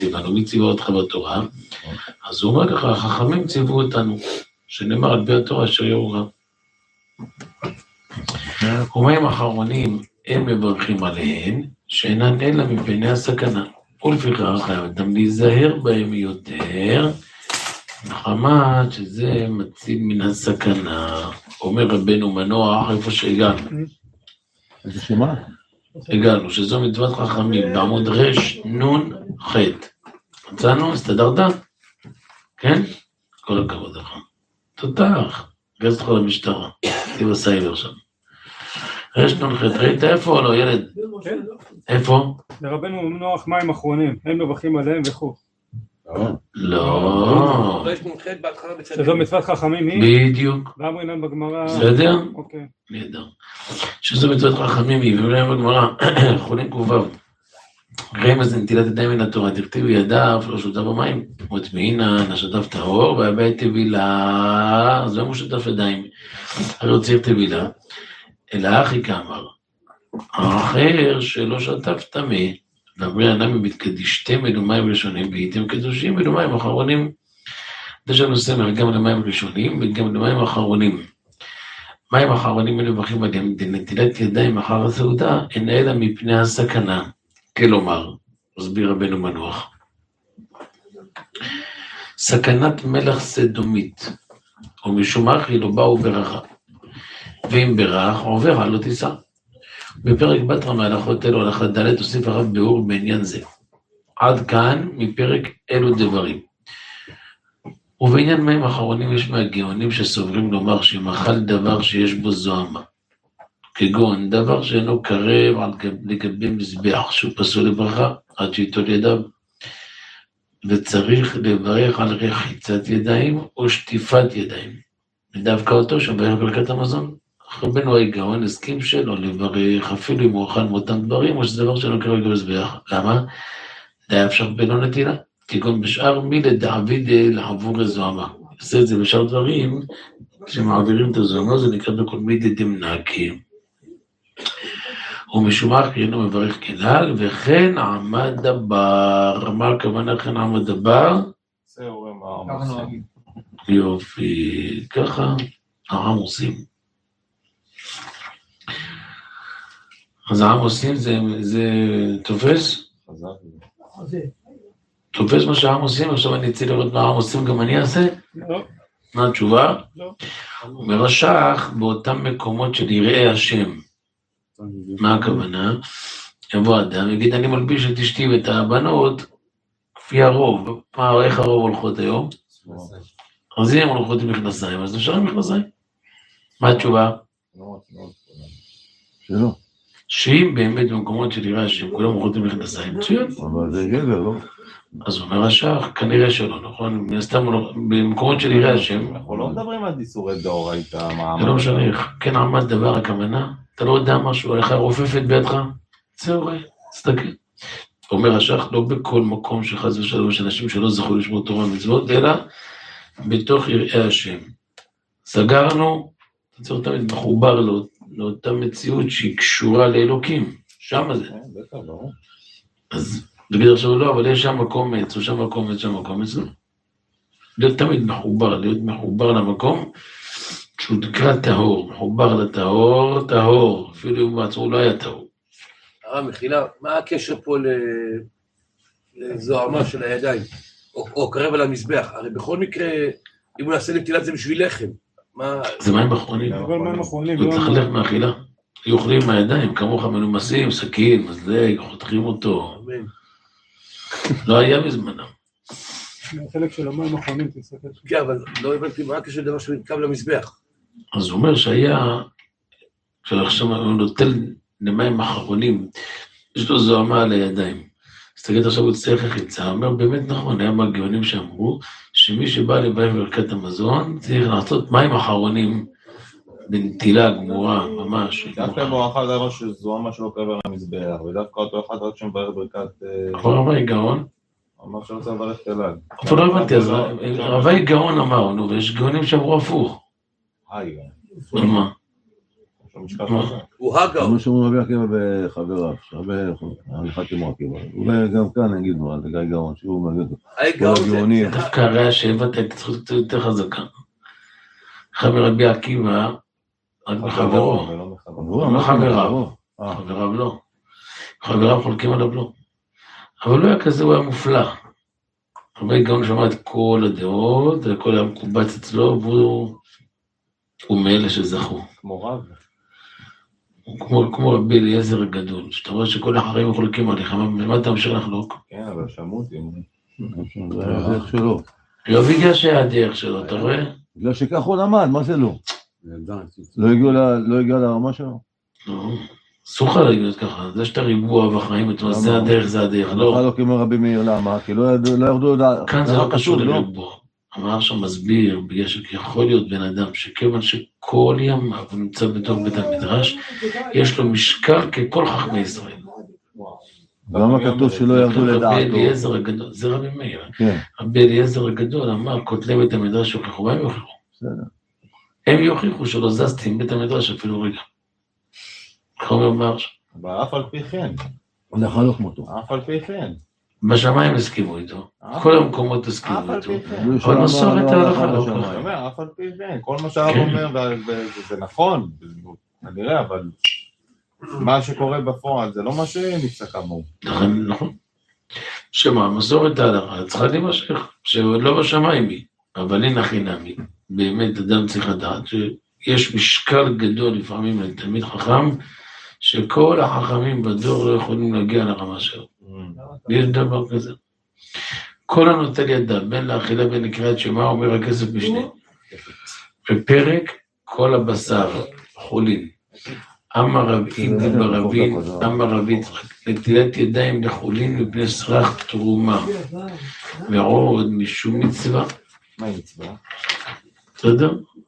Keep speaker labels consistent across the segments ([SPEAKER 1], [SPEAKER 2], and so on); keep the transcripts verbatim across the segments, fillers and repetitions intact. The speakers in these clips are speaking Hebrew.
[SPEAKER 1] ציוונו, מי ציווה אותך בתורה? אז הוא אומר ככה, החכמים ציוו אותנו, שנאמר על פי התורה אשר יאמרו. ומים אחרונים הם מברכים עליהן, שאינן אלא מפני הסכנה. ולפיכך חייב אדם להיזהר בהם יותר, מחמת שזה מציל מן הסכנה. אומר רבנו מנוח, איפה שהגענו.
[SPEAKER 2] איזה שמה?
[SPEAKER 1] הגענו, שזו מצוות חכמים, בעמוד רש, נון, חט. מצאנו? הסתדרת? כן? כל הכבוד לך. תותח, גז אותך למשטרה, תהיה בסייבר שם. רש, נון, חט, ראית איפה או לא, ילד? איפה?
[SPEAKER 3] לרבנו מנוח מים אחרונים, הם מברכים עליהם וכו'.
[SPEAKER 1] לא.
[SPEAKER 3] שזו מצוות חכמים היא?
[SPEAKER 1] בדיוק.
[SPEAKER 3] ואמרים להם בגמרא...
[SPEAKER 1] בסדר?
[SPEAKER 3] אוקיי.
[SPEAKER 1] נהדר. שזו מצוות חכמים היא, ואומרים להם בגמרא, חולים קרוביו. ראים אז נטילת ידיים מן התורה, תכתיב ידיו, לא שותף במים, וטמעינן, השותף טהור, והבית טבילה, אז למה הוא שותף ידיים? הרי הוא צריך טבילה. אלא אחי כאמר, האחר שלא שותף טמא, ואמרי אנמי מתקדישתם אלו מים ראשונים, והייתם קדושים אלו מים אחרונים. זה שאני עושה גם למים ראשונים וגם למים אחרונים. מים אחרונים אלו מברכים עליהם, נטילת ידיים אחר הסעודה, אין אלא מפני הסכנה. כלומר, מסביר רבנו מנוח, סכנת מלך סדומית, ומשום אחי לא באו ברכה, ואם ברך עובר לא תיסע. בפרק בתרא מהלכות אלו הלכה ד' הוסיף הרב ביאור בעניין זה. עד כאן מפרק אלו דברים. ובעניין מים אחרונים יש מהגאונים שסוברים לומר שמאכל דבר שיש בו זוהמה, כגון דבר שאינו קרב על לגבי מזבח שהוא פסול לברכה עד שיטול ידיו, וצריך לברך על רחיצת ידיים או שטיפת ידיים, ודווקא אותו שברך ברכת המזון. רבנו הגאון הסכים שלא לברך אפילו אם הוא אוכל מאותם דברים, או שזה דבר שאינו קרב לגבי מזבח. למה? די אפשר בנו נטילה, כגון בשאר מילי דעביד לעבור זוהמה. עושה את זה בשאר דברים, כשמעבירים את הזוהמה זה נקרא בכל מידי דמנקי. ומשומח כאילו מברך כלל, וכן עמד דבר. מה הכוונה כן עמד דבר?
[SPEAKER 2] זהו, מה עושים.
[SPEAKER 1] יופי, ככה העם עושים. אז העם עושים זה, זה תופס? תופס מה שהעם עושים, עכשיו אני אצא לראות מה העם עושים, גם אני אעשה?
[SPEAKER 3] לא.
[SPEAKER 1] מה התשובה?
[SPEAKER 3] לא.
[SPEAKER 1] הוא מרשך באותם מקומות של יראי השם. מה הכוונה? יבוא אדם, יגיד אני מלביש את אשתי ואת הבנות, כפי הרוב. מה, איך הרוב הולכות היום? אז אם הולכות עם מכנסיים, אז נשאר עם מכנסיים. מה התשובה?
[SPEAKER 2] שלא.
[SPEAKER 1] שאם באמת במקומות של יראי השם, כולם הולכות עם מכנסיים, מצוין.
[SPEAKER 2] אבל זה גדר, לא?
[SPEAKER 1] אז הוא אומר השח, כנראה שלא, נכון? סתם במקומות של יראי השם.
[SPEAKER 2] אנחנו לא מדברים על איסורי דאורייתא.
[SPEAKER 1] זה לא משנה איך, כן עמד דבר הכוונה, אתה לא יודע משהו, איך הרופפת בידך? זהו ראי, תסתכל. אומר השח, לא בכל מקום שחז ושלום, יש אנשים שלא זכו לשמור תורה ומצוות, אלא בתוך יראי השם. סגרנו, אתה צריך תמיד מחובר לא, לאותה מציאות שהיא קשורה לאלוקים, שם זה. אז תגיד עכשיו לא, אבל יש שם מקום עץ, או שם מקום עץ, שם מקום עץ, לא. להיות תמיד מחובר, להיות מחובר למקום, שהוא נקרא טהור, מחובר לטהור, טהור, אפילו אם בעצמו לא היה טהור.
[SPEAKER 4] הרב, מחילה, מה הקשר פה לזוהמה של הידיים, או קרב על המזבח? הרי בכל מקרה, אם הוא נעשה נטילת זה בשביל לחם, מה...
[SPEAKER 1] זה מים אחרונים.
[SPEAKER 3] אבל מים אחרונים.
[SPEAKER 1] הוא צריך ללכת מהאכילה. יאוכלים מהידיים, כמוך מנומסים, סכין, מזלג, חותכים אותו. לא היה בזמנם.
[SPEAKER 3] חלק של המים האחרונים, תסתכל.
[SPEAKER 4] כן, אבל לא הבנתי מה הקשר לדבר שנתקב למזבח.
[SPEAKER 1] אז הוא אומר שהיה, כשעכשיו הוא נוטל למים אחרונים, יש לו זוהמה על הידיים. אז תגיד עכשיו הוא צריך רחיצה, הוא אומר באמת נכון, היה מהגאונים שאמרו, שמי שבא לבית ברכת המזון, צריך לעשות מים אחרונים, בנטילה גמורה, ממש.
[SPEAKER 2] דווקא בו אחד דבר שזוהמה שלא קרב על המזבח, ודווקא אותו אחד רק שמברך ברכת...
[SPEAKER 1] אבל רבי גאון?
[SPEAKER 2] אמר שרוצה לברך תלג.
[SPEAKER 1] אבל לא הבנתי, אז רבי גאון אמרנו, ויש גאונים שאמרו הפוך.
[SPEAKER 2] היי,
[SPEAKER 1] על מה?
[SPEAKER 2] המשקל הזה.
[SPEAKER 4] הוא הגאון.
[SPEAKER 5] כמו שאומרים רבי עקיבא בחבריו, הרבה הלכה כמו עקיבא. אולי גם כאן נגיד לו, על גיא גאון, שהוא מגיד לו.
[SPEAKER 4] הגאון זה...
[SPEAKER 1] דווקא הרי השאבה תצטרך קצת יותר חזקה. חבר רבי עקיבא, רק בחברו. לא חבריו. חבריו לא. חבריו חולקים עליו לא. אבל לא היה כזה, הוא היה מופלא. הרבה גאון שמע את כל הדעות, וכל היה מקובץ אצלו, והוא מאלה שזכו.
[SPEAKER 2] כמו רב.
[SPEAKER 1] כמו, כמו רבי אליעזר הגדול, שאתה רואה שכל החברים חולקים עליך, מה אתה ממשיך לחלוק?
[SPEAKER 2] כן, אבל שמעו אותי.
[SPEAKER 5] זה היה הדרך שלו.
[SPEAKER 1] לא בגלל שהיה הדרך שלו, אתה רואה?
[SPEAKER 5] בגלל שכך הוא למד, מה זה לא? לא הגיע לרמה שלו?
[SPEAKER 1] לא, אסור לך להגיד ככה, זה שאתה ריבוע בחיים, זה הדרך, זה הדרך, לא.
[SPEAKER 5] לא כמו רבי מאיר, למה? כי לא ירדו...
[SPEAKER 1] כאן זה לא קשור לריבוע. אמר שם מסביר, בגלל שיכול להיות בן אדם, שכיוון שכל ימיו הוא נמצא בתוך בית המדרש, יש לו משקל ככל חכמי ישראל.
[SPEAKER 5] למה כתוב שלא ירדו לדעתו?
[SPEAKER 1] רבי אליעזר הגדול, זה רבי מאיר. רבי אליעזר הגדול אמר, כותלי בית המדרש יוכיחו, מה הם יוכיחו? הם יוכיחו שלא זזתי עם בית המדרש אפילו רגע. חומר מרש.
[SPEAKER 2] אבל אף על פי כן.
[SPEAKER 5] לחלוק מותו.
[SPEAKER 2] אף על פי כן.
[SPEAKER 1] בשמיים הסכימו איתו. כל המקומות הסכימו איתו.
[SPEAKER 2] אף על פי כן.
[SPEAKER 1] אבל מסורת ההלכה לא ככה.
[SPEAKER 2] אני אומר, אף על פי כן. כל מה שהרב אומר, וזה נכון, נראה, אבל מה שקורה בפועל זה לא מה שנפסק אמור.
[SPEAKER 1] נכון. שמה, מסורת ההלכה צריכה להימשך, שלא בשמיים היא, אבל אין הכי נמי. באמת אדם צריך לדעת שיש משקל גדול לפעמים לתלמיד חכם, שכל החכמים בדור לא יכולים להגיע לרמה שלו. יש דבר כזה. כל הנוטל ידיו, בין לאכילה בין לקריאת שמע, אומר הכסף משנה. בפרק כל הבשר, חולין. אמר רבי, ברבין, אמר רבי יצחק, נטילת ידיים לחולין מפני סרח תרומה, ועוד משום מצווה.
[SPEAKER 2] מה היא מצווה?
[SPEAKER 1] אתה יודע?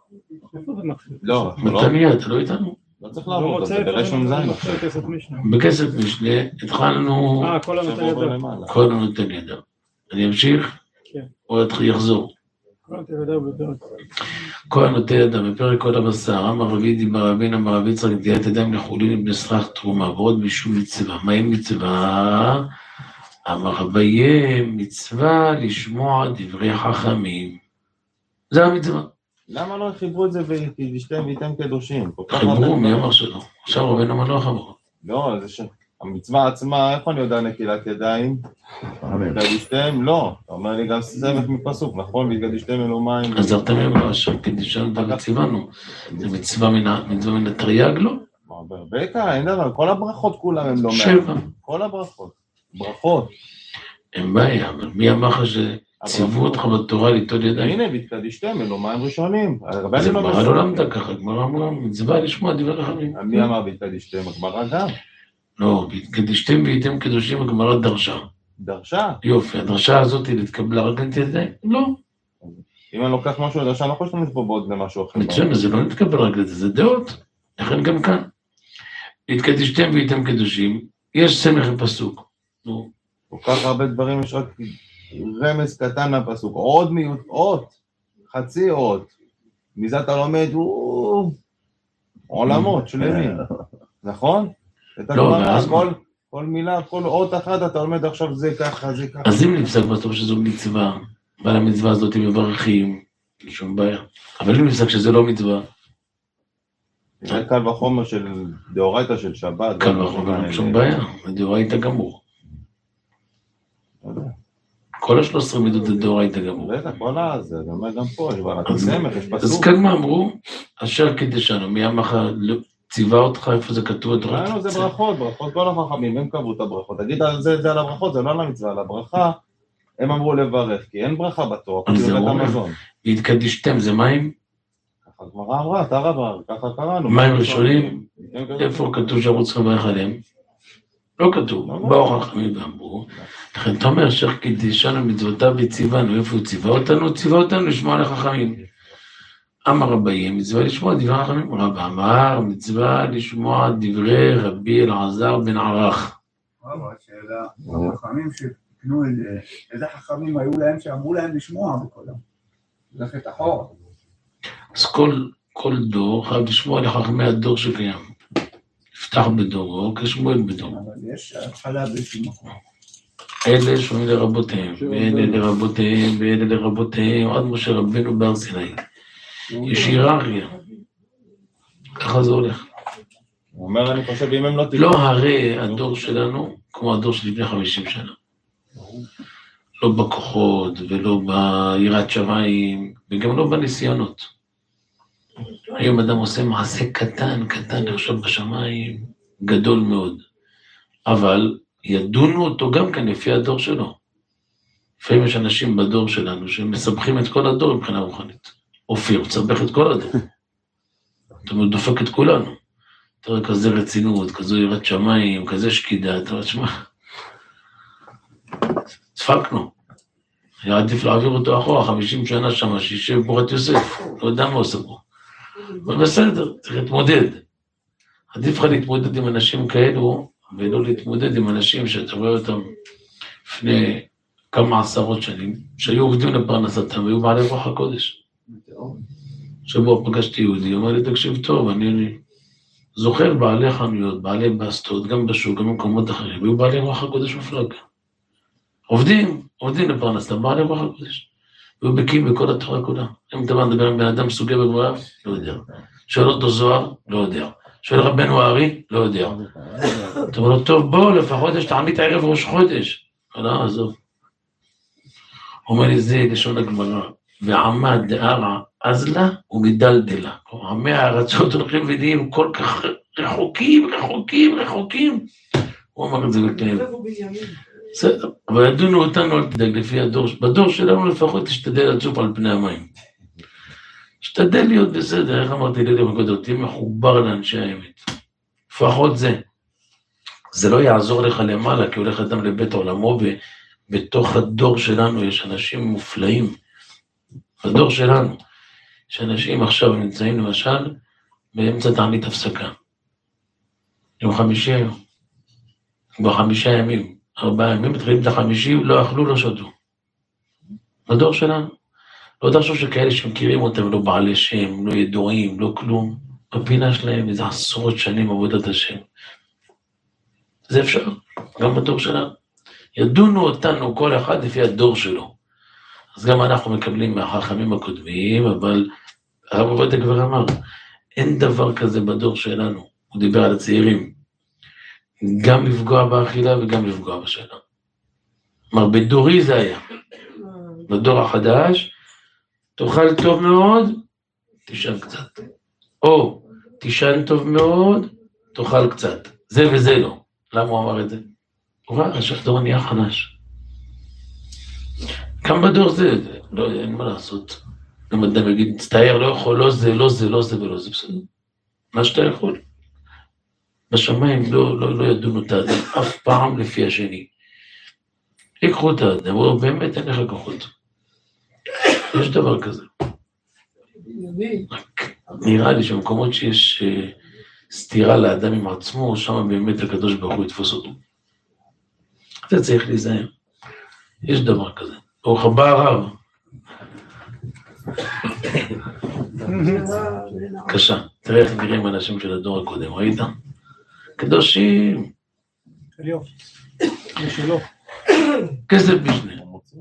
[SPEAKER 2] לא,
[SPEAKER 1] מתניה, אתה לא איתנו?
[SPEAKER 2] לא צריך לעבוד, זה ברשום זין.
[SPEAKER 1] בכסף משנה, התחלנו...
[SPEAKER 3] אה, כל הנותן ידע.
[SPEAKER 1] כל הנותן ידע. אני אמשיך?
[SPEAKER 3] כן.
[SPEAKER 1] או אתחיל יחזור?
[SPEAKER 3] כל הנותן ידע בפרק.
[SPEAKER 1] כל הנותן ידע בפרק כל הבשר, אמר רבי דיבר רבין, אמר רבי יצחק, נטילת ידיים לחולין מפני סרח תרומה, ועוד משום מצווה. מה עם מצווה? אמר רבי מצווה לשמוע דברי חכמים. זה המצווה.
[SPEAKER 2] למה לא חיברו את זה וישתם וייתם קדושים?
[SPEAKER 1] חיברו, מי אמר שלא? עכשיו רבינו אמר לא חיברו.
[SPEAKER 2] לא, זה שהמצווה עצמה, איפה אני יודע נטילת ידיים? וקדישתם? לא. אתה אומר לי גם סמך מפסוק, נכון? וקדישתם אלו מים.
[SPEAKER 1] אז ארתם יאמר, אשר קדישנו וציוונו. זה מצווה מן התרי"ג, לא?
[SPEAKER 2] ברבקה, אין דבר, כל הברכות כולם הם לא מעט.
[SPEAKER 1] שבע.
[SPEAKER 2] כל הברכות. ברכות.
[SPEAKER 1] אין בעיה, אבל מי אמר לך שציוו אותך בתורה ליטול ידיים?
[SPEAKER 2] הנה, והתקדישתם, אלו מים ראשונים.
[SPEAKER 1] זה גמרא לא למדה ככה, גמרא אמרה, מצווה לשמוע דברי חכמים.
[SPEAKER 2] מי אמר והתקדישתם? הגמרא גם.
[SPEAKER 1] לא, והתקדישתם והייתם קדושים, הגמרא דרשה.
[SPEAKER 2] דרשה?
[SPEAKER 1] יופי, הדרשה הזאת היא להתקבלה רק נטילת ידיים? לא.
[SPEAKER 2] אם אני לוקח משהו לדרשה, אני לא יכול להשתמש פה בעוד למשהו אחר.
[SPEAKER 1] מצוין, זה לא נתקבל רק לזה, זה דעות. לכן גם כאן. התקדישתם והייתם קדושים, יש סמך בפסוק. נו.
[SPEAKER 2] כל כך הרבה דברים, יש רק רמז קטן מהפסוק, עוד מיעוט, אות, חצי אות, מזה אתה לומד, עולמות שלמים, נכון?
[SPEAKER 1] לא, ואז
[SPEAKER 2] כל, כל מילה, כל אות אחת אתה לומד עכשיו זה ככה, זה ככה.
[SPEAKER 1] אז אם נפסק בסוף שזו מצווה, ועל המצווה הזאת הם מברכים, אין שום בעיה. אבל אם נפסק שזה לא מצווה,
[SPEAKER 2] זה קל וחומר של דאורייתא של שבת.
[SPEAKER 1] קל וחומר, אין שום בעיה, דאורייתא גמור. כל השלוש עשרה מידות זה דאורייתא גמור.
[SPEAKER 2] בטח, כל הזה, אני אומר גם פה, יש בעלת הסמך, יש פסוק.
[SPEAKER 1] אז כאן מה אמרו? אשר קידשנו, מי אמר ציווה אותך, איפה זה כתוב?
[SPEAKER 2] לא, זה ברכות, ברכות, כל החכמים, הם קבעו את הברכות. תגיד על זה, זה על הברכות, זה לא על המצווה, על הברכה, הם אמרו לברך, כי אין ברכה בתורה, כי זה המזון. והתקדישתם,
[SPEAKER 1] זה מים?
[SPEAKER 2] ככה גמרא אמרה, אתה רבה, ככה קראנו.
[SPEAKER 1] מים ראשונים, איפה כתוב שאנחנו צריכים לברך עליהם? לא כתוב, באו חכמים ואמרו, לכן אתה אומר אשר קידשנו מצוותיו וציוונו, איפה הוא ציווה אותנו? ציווה אותנו לשמוע לחכמים. אמר רבי, מצווה לשמוע דברי חכמים, רב אמר, מצווה לשמוע דברי רבי אלעזר בן ערך.
[SPEAKER 6] רבא, שאלה, החכמים שתקנו את זה, איזה חכמים היו להם שאמרו להם לשמוע בקודם? ללכת אחורה.
[SPEAKER 1] אז כל כל דור חייב לשמוע לחכמי הדור שקיים. יפתח בדורו כשמואל בדורו.
[SPEAKER 6] אבל יש התחלה באיזשהו מקום.
[SPEAKER 1] אלה שומעים לרבותיהם, ואלה לרבותיהם, ואלה לרבותיהם, עד משה רבנו בהר סיני. יש היררכיה. ככה זה הולך.
[SPEAKER 2] הוא אומר, אני חושב, אם הם לא תקנו...
[SPEAKER 1] לא הרי הדור שלנו, כמו הדור של לפני חמישים שנה. לא בכוחות, ולא ביראת שמיים, וגם לא בניסיונות. היום אדם עושה מעשה קטן, קטן, עכשיו בשמיים, גדול מאוד. אבל ידונו אותו גם כן לפי הדור שלו. לפעמים יש אנשים בדור שלנו שמסבכים את כל הדור מבחינה רוחנית. אופיר, הוא צבח את כל הדור. זאת אומרת, דופק את כולנו. אתה רואה כזה רצינות, כזו יראת שמיים, כזה שקידה, אתה רואה, שמע, צפקנו. היה עדיף להעביר אותו אחורה, חמישים שנה שם, שישב בורת יוסף, לא יודע מה עושה פה. אבל בסדר, צריך להתמודד. עדיף לך להתמודד עם אנשים כאלו, ולא להתמודד עם אנשים שאתה רואה אותם לפני כמה עשרות שנים, שהיו עובדים לפרנסתם, והיו בעלי רוח הקודש. שבוע פגשתי יהודי, אומר לי, תקשיב טוב, אני זוכר בעלי חנויות, בעלי בסטות, גם בשוק, גם במקומות אחרים, והיו בעלי רוח הקודש מפלג. עובדים, עובדים לפרנסתם, בעלי רוח הקודש. והיו בקיאים בכל התורה כולה. אם אתה מדבר עם בן אדם סוגי בגבוהה, לא יודע. שואל אותו זוהר, לא יודע. שואל רבנו הארי, לא יודע. אתה אומר לו, טוב, בוא, לפחות יש תענית ערב ראש חודש. לא, עזוב. אומר לי, זה לשון הגמרא. ועמד דארה אזלה ומדלדלה. עמי הארצות הולכים ונהיים כל כך רחוקים, רחוקים, רחוקים. הוא אמר את זה לכם. בסדר, אבל ידונו אותנו, אל תדאג, לפי הדור, בדור שלנו לפחות תשתדל לצוף על פני המים. תשתדל להיות בסדר, איך אמרתי לי למקודות, תהיה מחובר לאנשי האמת. לפחות זה. זה לא יעזור לך למעלה, כי הולך אדם לבית עולמו, ובתוך הדור שלנו יש אנשים מופלאים. בדור שלנו, יש אנשים עכשיו נמצאים למשל, באמצע תענית הפסקה. יום חמישי היום. כבר חמישה ימים. ארבעה ימים, מתחילים את החמישי, לא אכלו, לא שתו. בדור שלנו. לא תחשוב שכאלה שמכירים אותם, לא בעלי שם, לא ידועים, לא כלום. בפינה שלהם, איזה עשרות שנים עבודת השם. זה אפשר, גם בדור שלנו. ידונו אותנו כל אחד לפי הדור שלו. אז גם אנחנו מקבלים מהחכמים הקודמים, אבל הרב עובדיה כבר אמר, אין דבר כזה בדור שלנו. הוא דיבר על הצעירים. גם לפגוע באכילה וגם לפגוע בשאלה. כלומר, בדורי זה היה. בדור החדש, תאכל טוב מאוד, תישן קצת. או, תישן טוב מאוד, תאכל קצת. זה וזה לא. למה הוא אמר את זה? הוא ראה שהדור נהיה חדש. גם בדור זה, לא, אין מה לעשות. אם אדם יגיד, תצטער, לא יכול, לא זה, לא זה, לא זה ולא זה, בסדר. מה שאתה יכול. בשמיים לא, לא, לא ידונו את האדם, אף פעם לפי השני. יקחו את האדם, הוא באמת אין לך כוחות. יש דבר כזה. נראה לי שמקומות שיש סתירה לאדם עם עצמו, שם באמת הקדוש ברוך הוא יתפוס אותו. אתה צריך להיזהר. יש דבר כזה. ברוך הבא הרב. קשה. תראה איך נראים אנשים של הדור הקודם, ראית? קדושים.
[SPEAKER 3] אליו. משלו.
[SPEAKER 1] כסף בשנה.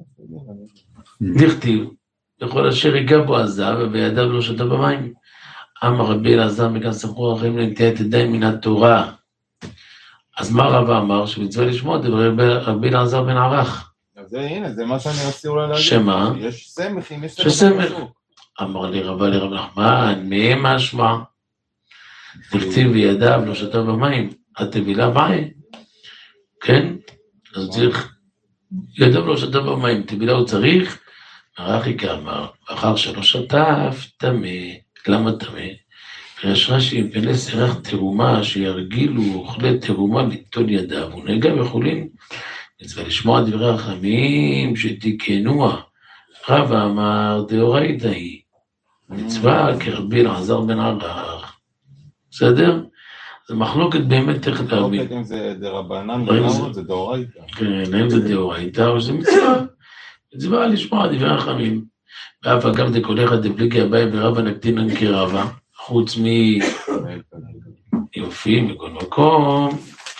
[SPEAKER 1] דכתיב. לכל אשר ייגע בו עזב, ובידיו לא שתה במים. אמר רבי אלעזר מכאן סמכו החיים לנטיית ידיים מן התורה. אז מה רבא אמר? שמצווה לשמוע דברי רבי אלעזר בן ערך.
[SPEAKER 2] אז זה, הנה, זה מה שאני רציתי אולי להגיד.
[SPEAKER 1] שמה?
[SPEAKER 2] יש סמך, אם יש
[SPEAKER 1] שסמך. אמר לי רבא לרב נחמן, מי משמע? דכתיב בידיו לא שתה במים, התבילה מים. כן? אז צריך, ידיו לא שתה במים, תבילה הוא צריך, הרחי כאמר, אחר שלא שטף, תמה, למה תמה? יש רש"י, מפני סירח תרומה, שירגילו אוכלי תרומה ליטול ידיו, ונהגה וחולין, מצווה לשמוע דברי החכמים, שתיקנוה, רבא אמר, דאורייתא היא, מצווה כרבי אלעזר בן ערך, בסדר? זה מחלוקת באמת איך להבין.
[SPEAKER 2] מחלוקת אם זה דרבנן, ולמה זה דאורייתא.
[SPEAKER 1] כן, אם זה דאורייתא, או שזה מצווה. מצווה לשמוע דברי החכמים. ואף אגב דקולך דפליגי הבאי ורבא נקטינן כרבא. חוץ מ... יופי, מכל מקום.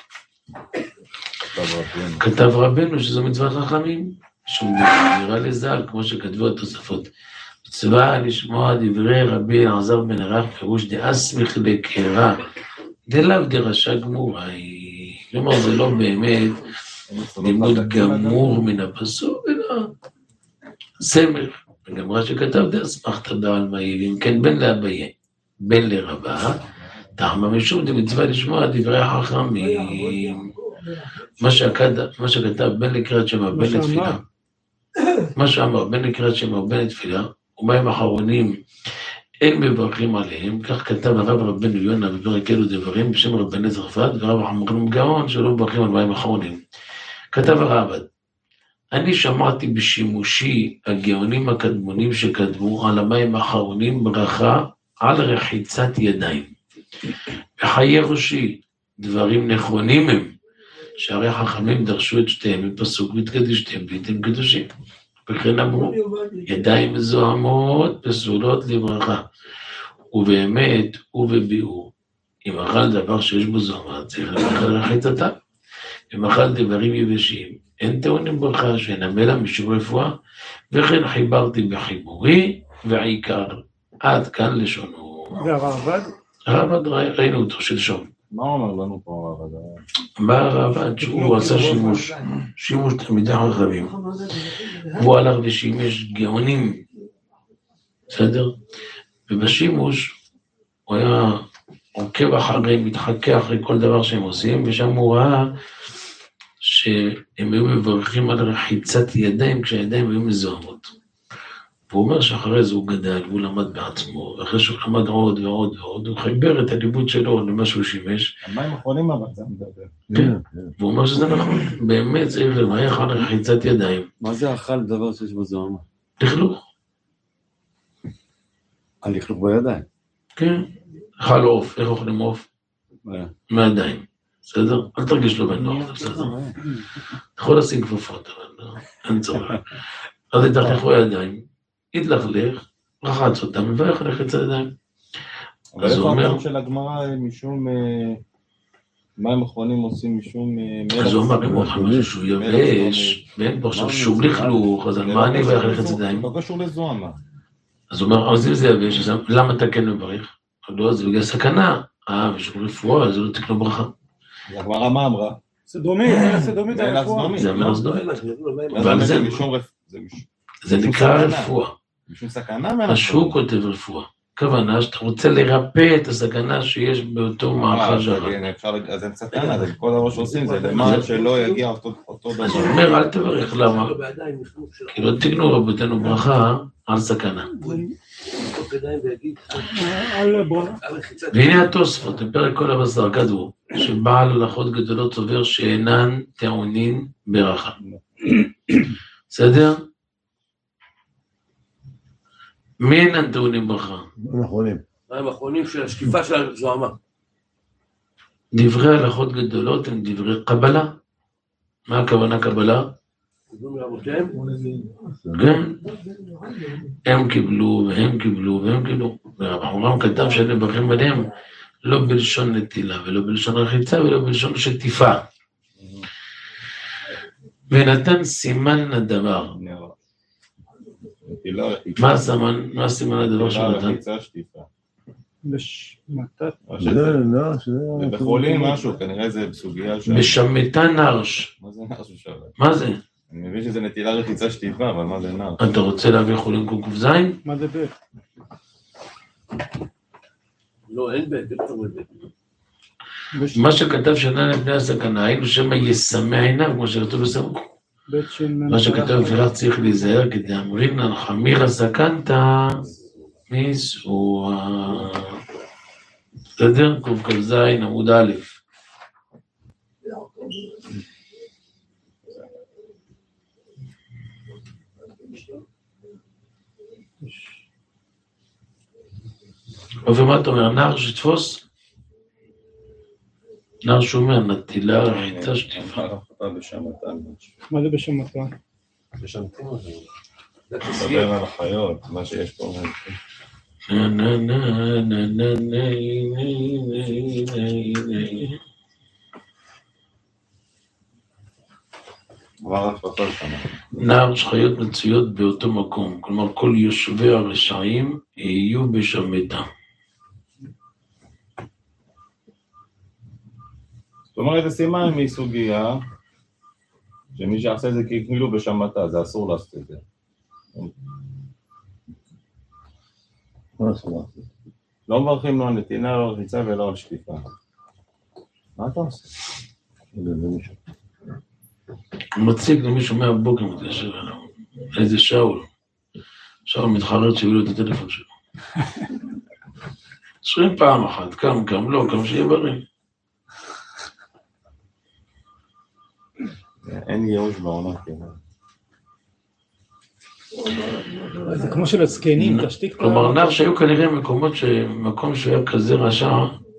[SPEAKER 1] כתב רבנו שזו מצוות חכמים, שום נראה לזל, כמו שכתבו התוספות. מצווה לשמוע דברי רבי אלעזר בן ערך, פירוש דאסמיך לקרא, דלאו דרשע גמורה. כלומר, זה לא באמת לימוד גמור מן הפסוק, אלא סמך. הגמרא שכתב דאסמכתא בעלמא, אם כן בן לאביי, בן לרבה, תחמא משום דמצווה לשמוע דברי החכמים. מה שכתב בן לקראת שמע בן לתפילה, מה שאמר בן לקראת שמע בן לתפילה, ומים אחרונים אין מברכים עליהם, כך כתב הרב רבנו יונה בפרק אלו דברים בשם רבני צרפת, ורב חמורים גאון שלא מברכים על מים אחרונים. כתב הרב, אני שמעתי בשימושי הגאונים הקדמונים שקדמו על המים האחרונים ברכה על רחיצת ידיים. בחיי ראשי דברים נכונים הם, שהרי חכמים דרשו את שתיהם מפסוק והתקדשתם והייתם קדושים. וכן אמרו, ידיים מזוהמות פסולות לברכה. ובאמת ובביאור, אם אכל דבר שיש בו זוהמה, צריך לברך על רחיצתה. אם אכל דברים יבשים, אין טעונים ברכה שנמל לה משום רפואה, וכן חיברתי בחיבורי, והעיקר, עד כאן לשונו.
[SPEAKER 3] והרעב"ד?
[SPEAKER 1] הרעב"ד ראינו אותו שלשום.
[SPEAKER 2] מה אומר לנו פה הרעב"ד?
[SPEAKER 1] בא הרעב"ד שהוא עשה שימוש, שימוש תלמידי חכמים. והוא הלך ושימש גאונים, בסדר? ובשימוש הוא היה עוקב אחרי, מתחכה אחרי כל דבר שהם עושים, ושם הוא ראה שהם היו מברכים על רחיצת ידיים כשהידיים היו מזוהמות. והוא אומר שאחרי זה הוא גדל, והוא למד בעצמו, ואחרי שהוא למד עוד ועוד ועוד, הוא חיבר את הלימוד שלו למה שהוא שימש.
[SPEAKER 2] המים האחרונים אבל זה מדבר.
[SPEAKER 1] כן, והוא אומר שזה נכון, באמת צריך לברך על רחיצת ידיים.
[SPEAKER 7] מה זה אכל דבר שיש בו זוהמה?
[SPEAKER 1] לכלוך.
[SPEAKER 7] על לכלוך בידיים.
[SPEAKER 1] כן, אכל עוף, איך אוכלים עוף? מהידיים, בסדר? אל תרגיש לו בן נוח, בסדר? אתה יכול לשים כפפות, אבל אין צורך. אז יתלכלכו ידיים. יתלכלך, רחץ אותם, מברך על רחיצת ידיים.
[SPEAKER 2] אבל איפה המקום של הגמרא משום, מים אחרונים עושים משום מלח?
[SPEAKER 1] אז הוא אמר כמו חמש שהוא יבש, ואין פה עכשיו שום לכלוך, אז על מה אני מברך על רחיצת ידיים?
[SPEAKER 2] לא קשור לזוהמה.
[SPEAKER 1] אז הוא אומר, אז אם זה יבש, אז למה אתה כן מברך? לא, זה בגלל סכנה. אה, ושום רפואה, זה לא תקנו ברכה.
[SPEAKER 2] הגמרא מה אמרה?
[SPEAKER 3] סדומית, סדומית הרפואה.
[SPEAKER 1] זה המלך סדומית.
[SPEAKER 2] אבל זה
[SPEAKER 1] זה נקרא רפואה.
[SPEAKER 2] משום סכנה?
[SPEAKER 1] מה שהוא כותב רפואה. כוונה שאתה רוצה לרפא את הסכנה שיש באותו מאכל שרק.
[SPEAKER 2] אז אין סכנה, זה כל דבר שעושים, זה למען שלא יגיע אותו דבר.
[SPEAKER 1] אז הוא אומר, אל תברך, למה? כי לא תקנו רבותינו ברכה על סכנה. והנה התוספות, בפרק כל הבשר כתבו, שבעל הלכות גדולות סובר שאינן טעונים ברכה. בסדר? מי אינן טעונים ברכה?
[SPEAKER 5] אחרונים.
[SPEAKER 4] מים אחרונים של השקיפה של הזוהמה.
[SPEAKER 1] דברי הלכות גדולות הם דברי קבלה. מה הכוונה קבלה? כן. הם קיבלו והם קיבלו והם קיבלו. והרמב"ם כתב שאלה מברכים עליהם לא בלשון נטילה ולא בלשון רחיצה ולא בלשון שטיפה. ונתן סימן לדבר. מה הסימן, מה הסימן לדבר שהוא נתן?
[SPEAKER 3] בשמתת.
[SPEAKER 2] זה בחולים משהו, כנראה זה בסוגיה של...
[SPEAKER 1] בשמתה נרש.
[SPEAKER 2] מה זה נרש בשביל?
[SPEAKER 1] מה זה?
[SPEAKER 2] אני מבין שזה נטילה רחיצה שטיפה, אבל מה זה נרש?
[SPEAKER 1] אתה רוצה להביא חולים קוק"ז?
[SPEAKER 3] מה זה בית?
[SPEAKER 4] לא, אין בית, אין תורי בית.
[SPEAKER 1] מה שכתב שנה לפני הסכנה, היינו שמה יסמא עיניו, כמו שכתוב בסמוך. מה שכתב בפילח צריך להיזהר, כדי אמרינן חמירא סכנתא מסעורה. בסדר? קכ"ז עמוד א'. ומה אתה אומר? נער שתפוס? נער שאומר, נטילה רחיצה שטיפה.
[SPEAKER 3] מה זה בשמתה?
[SPEAKER 2] תסבר על החיות, מה שיש פה.
[SPEAKER 1] נה נה נה נה נה נה נה. נער שחיות מצויות באותו מקום, כלומר כל יושבי הרשעים יהיו בשמתה.
[SPEAKER 2] זאת אומרת, זה סימן מסוגיה, שמי שעשה את זה כאילו בשמתה, זה אסור לעשות את זה. לא מברכים לו על נתינה, לא על רחיצה ולא על שטיפה. מה אתה עושה?
[SPEAKER 1] הוא מציג למישהו מהבוקר מתקשר אליו, איזה שאול. שאול מתחרט שהביאו לו את הטלפון שלו. עשרים פעם אחת, קם, קם, לא, קם שיהיה בריא.
[SPEAKER 2] אין ייאוש בעונה כאילו.
[SPEAKER 3] זה כמו של הזקנים, תשתיק.
[SPEAKER 1] כלומר, נח שהיו כנראה מקומות, מקום שהיה כזה רשע,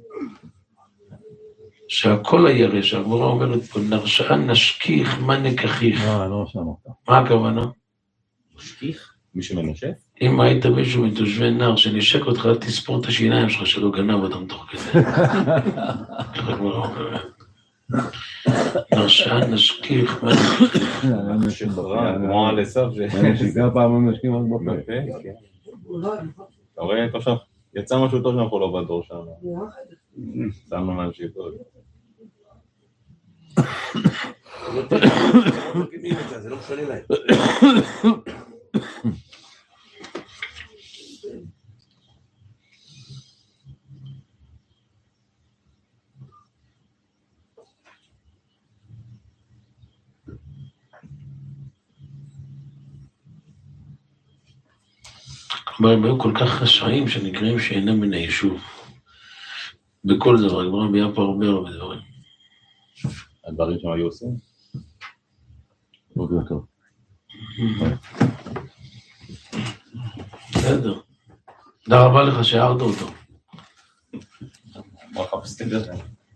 [SPEAKER 1] שהכל היה רשע, הגמרא אומרת פה, נרשעה נשכיח, מה נקחיך?
[SPEAKER 5] אה, לא שם אותה.
[SPEAKER 1] מה הכוונה?
[SPEAKER 2] נשכיח? מי שמנשף?
[SPEAKER 1] אם היית מישהו מתושבי נער שנשק אותך, תספור את השיניים שלך שלא גנב אותם תוך כדי. הגמרא אומרת. נרשעה נשכיח, מה נקחיך?
[SPEAKER 2] כמו על עשיו ש...
[SPEAKER 5] נשיקה פעם הם נשקים רק בפה.
[SPEAKER 2] אתה רואה, עכשיו, יצא משהו טוב שאנחנו לא בדור שם. שמנו מהנשיקות.
[SPEAKER 4] זה לא משנה להם.
[SPEAKER 1] כלומר, הם היו כל כך רשעים שנקראים שאינם מן היישוב. בכל דבר, הגמרא מביאה פה הרבה הרבה דברים.
[SPEAKER 2] הדברים שהם היו עושים?
[SPEAKER 5] בוקר טוב.
[SPEAKER 1] בסדר. תודה רבה לך שהערת אותו.
[SPEAKER 2] ברכה בסדר.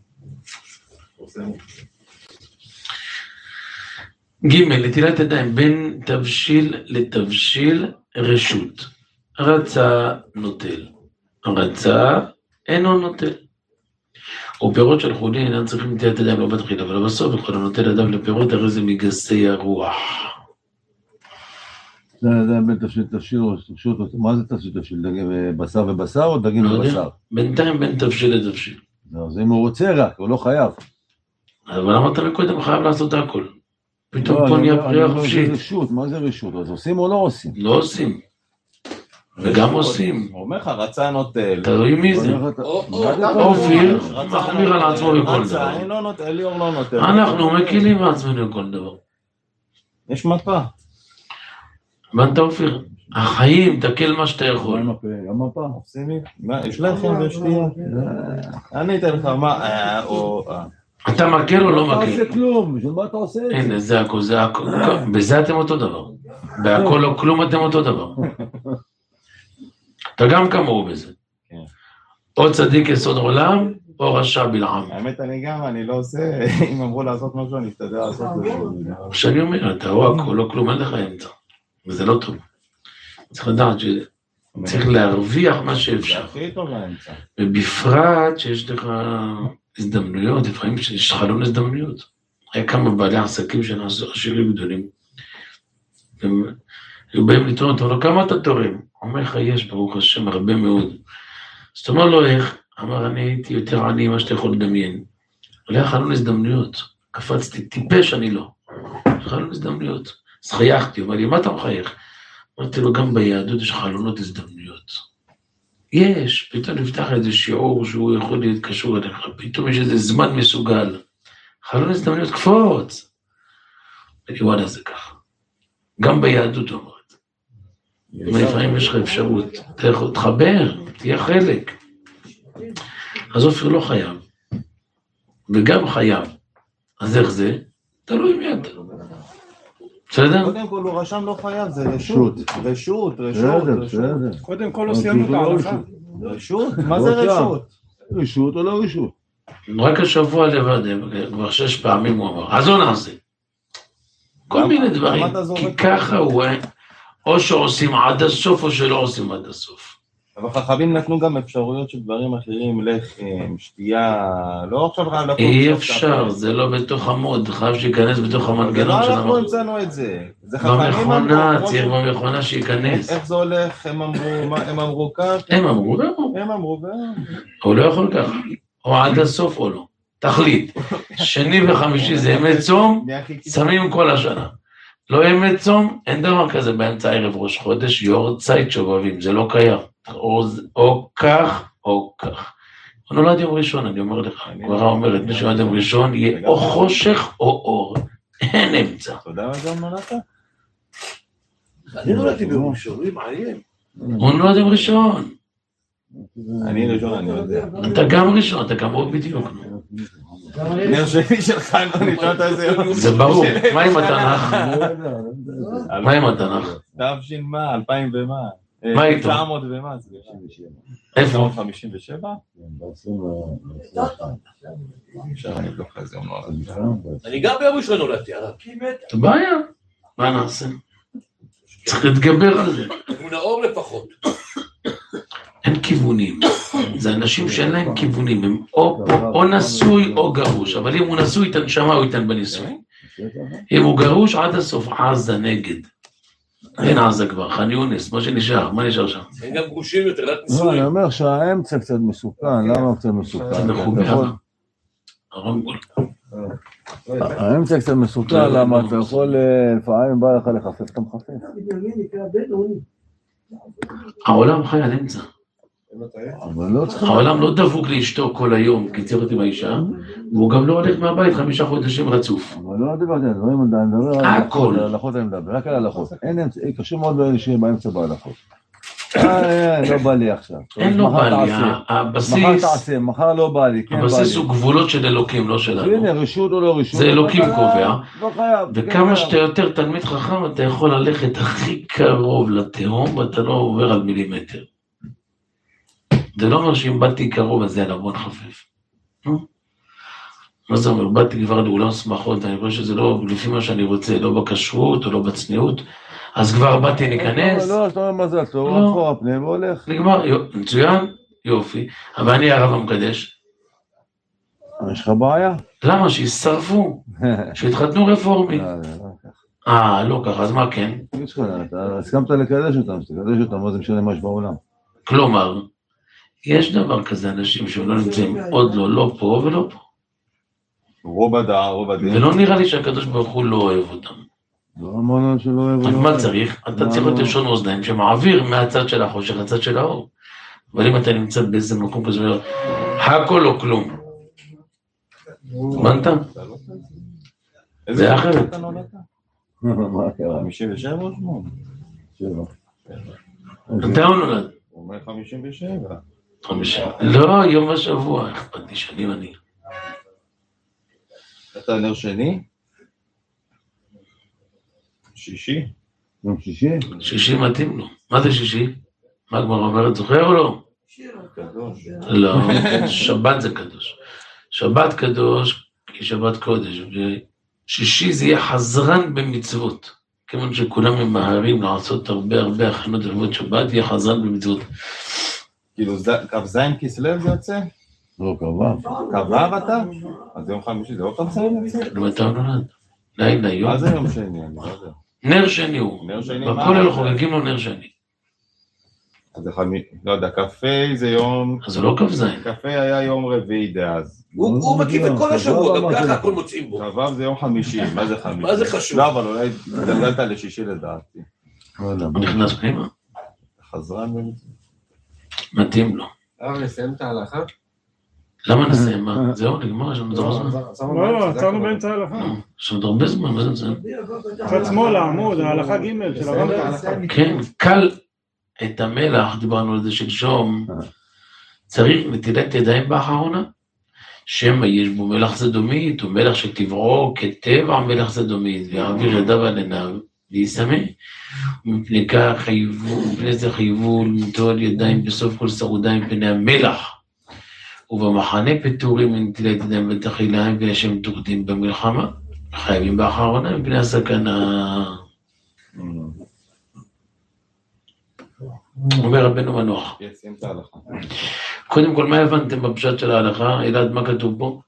[SPEAKER 1] ג' נטילת ידיים בין תבשיל לתבשיל רשות. רצה נוטל. רצה אינו נוטל. ופירות של חולין אינם צריכים נטילת ידיים לא בתחילה, אבל בסוף יכול הנוטל ידיו לפירות, הרי זה מגסי הרוח.
[SPEAKER 5] זה בין תבשיל תבשיל רשות, מה זה תבשיל תבשיל? בשר ובשר או דגים ובשר?
[SPEAKER 1] בינתיים בין תבשיל לתבשיל.
[SPEAKER 5] אז אם הוא רוצה רק, הוא לא חייב.
[SPEAKER 1] אבל אמרת מקודם, הוא חייב לעשות הכל. פתאום פה נהיה פריאה חופשית.
[SPEAKER 5] רשות, מה זה רשות? אז עושים או לא עושים?
[SPEAKER 1] לא עושים. וגם עושים.
[SPEAKER 2] הוא אומר לך, רצה נוטל.
[SPEAKER 1] תלוי מי זה. אופיר מחמיר על עצמו בכל דבר.
[SPEAKER 2] אני לא נוטל, ליאור לא נוטל.
[SPEAKER 1] אנחנו מקילים מעצמנו בכל דבר.
[SPEAKER 2] יש מפה.
[SPEAKER 1] הבנת אופיר? החיים, תקל מה שאתה יכול.
[SPEAKER 5] גם מפה.
[SPEAKER 2] עושים לי? יש לכם ושתייה? אני אתן לך מה, או...
[SPEAKER 1] אתה מקל או לא
[SPEAKER 5] אתה
[SPEAKER 1] מקל?
[SPEAKER 5] עושה כלום, בשביל מה אתה עושה את זה?
[SPEAKER 1] הנה, זה הכל, זה הכל. בזה אתם אותו דבר. בהכל או כלום אתם אותו דבר. אתה גם כמוהו בזה. או צדיק יסוד עולם, או רשע בלעם.
[SPEAKER 2] האמת, אני גם, אני לא עושה, אם אמרו לעשות משהו, אני אשתדל לעשות את זה.
[SPEAKER 1] שאני אומר, אתה או הכל או כלום, אין לך אמצע. וזה לא טוב. צריך לדעת שצריך להרוויח מה שאפשר.
[SPEAKER 2] זה הכי טוב לאמצע.
[SPEAKER 1] ובפרט שיש לך הזדמנויות, לפעמים שיש חלון הזדמנויות. היה כמה בעלי עסקים שנעשו עשירים גדולים. הם היו באים לתרום, אתה אומר, כמה אתה תורם? אומר לך, יש ברוך השם הרבה מאוד. אז אתה אומר לו, איך? אמר, אני הייתי יותר עני ממה שאתה יכול לדמיין. אבל היה חלון הזדמנויות. קפצתי, טיפש אני לא. חלון הזדמנויות. אז חייכתי, הוא אמר לי, מה אתה מחייך? אמרתי לו, גם ביהדות יש חלונות הזדמנויות. יש, פתאום נפתח איזה שיעור שהוא יכול להיות קשור אליך, פתאום יש איזה זמן מסוגל. חלון הזדמנויות, קפוץ. ואני וואלה, זה ככה. גם ביהדות אומרת. לפעמים יש לך אפשרות, אתה יכול להתחבר, תהיה חלק. אז אופיר לא חייב, וגם חייב. אז איך זה? תלוי מי אתה. בסדר?
[SPEAKER 2] קודם כל הוא רשם לא חייב, זה רשות. רשות, רשות, רשות.
[SPEAKER 3] קודם כל לא סיימנו את ההלכה.
[SPEAKER 2] רשות? מה זה רשות?
[SPEAKER 5] רשות או לא רשות?
[SPEAKER 1] רק השבוע לבד, כבר שש פעמים הוא אמר, אז לא נעשה. כל מיני דברים, כי ככה הוא, או שעושים עד הסוף או שלא עושים עד הסוף.
[SPEAKER 2] אבל חכמים נתנו גם אפשרויות של דברים אחרים, לחם, שתייה, לא עכשיו רע לקום.
[SPEAKER 1] אי אפשר, זה לא בתוך המוד, חייב שייכנס בתוך המנגנון שלנו.
[SPEAKER 2] אנחנו המצאנו את זה.
[SPEAKER 1] במכונה, צריך במכונה שייכנס.
[SPEAKER 2] איך זה הולך? הם אמרו, הם אמרו כך?
[SPEAKER 1] הם אמרו,
[SPEAKER 2] הם אמרו,
[SPEAKER 1] הוא לא יכול כך. או עד הסוף או לא. תחליט. שני וחמישי זה ימי צום, שמים כל השנה. לא ימי צום, אין דבר כזה באמצע ערב ראש חודש, יורצייט שובבים, זה לא קיים. או, או כך, או כך. הוא נולד יום ראשון, אני אומר לך, גמרא אומרת, מי שנולד יום ראשון, יהיה או חושך או אור. אין אמצע.
[SPEAKER 2] אתה יודע מה זה נולדת?
[SPEAKER 4] אני נולדתי ביום ראשון, הוא מעניין.
[SPEAKER 1] הוא נולד יום ראשון.
[SPEAKER 2] אני ראשון, אני יודע.
[SPEAKER 1] אתה גם ראשון, אתה גם עוד בדיוק.
[SPEAKER 2] נר שני שלך, אני נשארת איזה יום.
[SPEAKER 1] זה ברור. מה עם התנ"ך? מה עם התנ"ך?
[SPEAKER 2] תפשין מה, אלפיים ומה?
[SPEAKER 1] מה איתו?
[SPEAKER 2] תשע מאות ומה?
[SPEAKER 1] איפה?
[SPEAKER 2] תשע מאות חמישים ושבע? אפשר אני אבדוק איזה יום נולד.
[SPEAKER 4] אני גם ביום ראשון נולדתי, הרב.
[SPEAKER 1] זה בעיה. מה נעשה? צריך להתגבר על זה.
[SPEAKER 4] הוא נאור לפחות.
[SPEAKER 1] אין כיוונים. זה אנשים שאין להם כיוונים. הם או, או נשוי או גרוש. אבל אם הוא נשוי, ייתן שמה או ייתן בנישוי. אם הוא גרוש, עד הסוף עזה נגד. אין עזה כבר, ח'אן יונס, מה שנשאר, מה נשאר שם?
[SPEAKER 4] אין גם גרושים יותר, רק
[SPEAKER 5] לא,
[SPEAKER 4] נשואים.
[SPEAKER 5] אני אומר שהאמצע קצת מסוכן, למה קצת מסוכן?
[SPEAKER 1] זה מחובר. הרמב"ם.
[SPEAKER 5] האמצע קצת מסוכן, למה אתה יכול, לפעמים בא לך לחפף, אתה מחפף.
[SPEAKER 1] העולם חי על אמצע.
[SPEAKER 5] אבל לא צריך...
[SPEAKER 1] העולם לא דבוק לאשתו כל היום, כי צריך עם האישה, והוא גם לא הולך מהבית חמישה חודשים רצוף.
[SPEAKER 5] אבל לא דיברתי, אני מדבר על
[SPEAKER 1] הכל.
[SPEAKER 5] הלכות, אני מדבר, רק על הלכות. אין אמצע, קשור מאוד באלה שיהיה באמצע בהלכות. לא בא לי עכשיו.
[SPEAKER 1] אין לו בא לי, הבסיס...
[SPEAKER 5] מחר תעשה, מחר לא בא לי, כן בא לי.
[SPEAKER 1] הבסיס הוא גבולות של אלוקים, לא שלנו.
[SPEAKER 5] הנה, רשות או לא רשות.
[SPEAKER 1] זה אלוקים קובע.
[SPEAKER 5] לא חייב.
[SPEAKER 1] וכמה שאתה יותר תלמיד חכם, אתה יכול ללכת הכי קרוב לתהום, ואתה לא עובר על מילימטר. זה לא אומר שאם באתי קרוב, אז זה על המון חפף. מה זה אומר? באתי כבר לאולם שמחות, אני חושב שזה לא לפי מה שאני רוצה, לא בכשרות או לא בצניעות, אז כבר באתי להיכנס.
[SPEAKER 5] לא, אתה אומר מזל טוב, אחורה פנים והולך.
[SPEAKER 1] נגמר, מצוין, יופי, אבל אני הרב המקדש.
[SPEAKER 5] יש לך בעיה?
[SPEAKER 1] למה? שישרפו, שיתחתנו רפורמי. אה, לא ככה, אז מה כן?
[SPEAKER 5] יש לך, אתה הסכמת לקדש אותם, שתקדש אותם, מה זה משנה מה יש בעולם?
[SPEAKER 1] כלומר, יש דבר כזה אנשים שהם לא נמצאים עוד לא, לא פה ולא פה.
[SPEAKER 2] רוב הדעה, רוב הדין.
[SPEAKER 1] ולא נראה לי שהקדוש ברוך הוא לא אוהב אותם.
[SPEAKER 5] לא אמרנו שלא אוהב אותם.
[SPEAKER 1] אז מה צריך? אתה צריך להיות לשון אוזניים שמעביר מהצד של החושך לצד של האור. אבל אם אתה נמצא באיזה מקום כזה, הכל או כלום. הבנת? זה אחרת.
[SPEAKER 5] מה קרה?
[SPEAKER 2] חמישים ושבע או שמונה?
[SPEAKER 5] שבע.
[SPEAKER 1] אתה הוא נולד.
[SPEAKER 2] הוא אומר חמישים ושבע.
[SPEAKER 1] חמישים. לא, יום השבוע, אכפת לי שנים אני.
[SPEAKER 2] אתה נר שני? שישי?
[SPEAKER 5] יום שישי?
[SPEAKER 1] שישי מתאים לו. מה זה שישי? מה כבר אומרת, זוכר או לא?
[SPEAKER 2] קדוש.
[SPEAKER 1] לא, שבת זה קדוש. שבת קדוש היא שבת קודש. ושישי זה יהיה חזרן במצוות. כיוון שכולם ממהרים לעשות הרבה הרבה הכנות לכבוד שבת, יהיה חזרן במצוות.
[SPEAKER 2] כאילו, קו זין כסלו זה יוצא?
[SPEAKER 5] לא, קרבב.
[SPEAKER 2] קרבב אתה? אז יום חמישי זה לא קו זין יוצא?
[SPEAKER 1] לא, אתה נולד. לילה, יום.
[SPEAKER 2] מה זה יום שני? אני לא יודע.
[SPEAKER 1] נר שני הוא.
[SPEAKER 2] נר שני, מה?
[SPEAKER 1] בכולל חוגגים לו נר שני.
[SPEAKER 2] אז זה חמי... לא יודע, קפה זה יום...
[SPEAKER 1] אז זה לא כף זין.
[SPEAKER 2] קפה היה יום רביעי דאז.
[SPEAKER 4] הוא מקיף את כל השבוע, גם ככה הכל מוצאים בו.
[SPEAKER 2] קרבב זה יום חמישי, מה זה חמישי?
[SPEAKER 4] מה זה חשוב?
[SPEAKER 2] לא, אבל אולי דלגלת לשישי לדעתי.
[SPEAKER 1] הוא נכנס פנימה.
[SPEAKER 2] חזרן במצוות.
[SPEAKER 1] מתאים לו.
[SPEAKER 8] הרב, נסיים את ההלכה?
[SPEAKER 1] למה נסיים? מה? זהו, נגמר, יש לנו עוד הרבה זמן.
[SPEAKER 3] לא, לא, עצרנו באמצע ההלכה.
[SPEAKER 1] יש לנו עוד הרבה זמן, מה זה נסיים?
[SPEAKER 3] קצת שמאלה, עמוד, ההלכה ג' של הרמב"ם.
[SPEAKER 1] כן, קל את המלח, דיברנו על זה שלשום, צריך נטילת ידיים באחרונה, שמא יש בו מלח זדומית, או מלח שטבעו כטבע מלח זדומית, ויעביר ידיו על עיניו, ויסמא. ומפני כך חייבו, מפני זה חייבו לנטול ידיים בסוף כל סעודה מפני המלח. ובמחנה פטורים מנטילת ידיים בתחילה, מפני שהם תורדים במלחמה, חייבים באחרונה מפני הסכנה. אומר רבנו מנוח. קודם כל, מה הבנתם בפשט של ההלכה? אלעד, מה כתוב פה?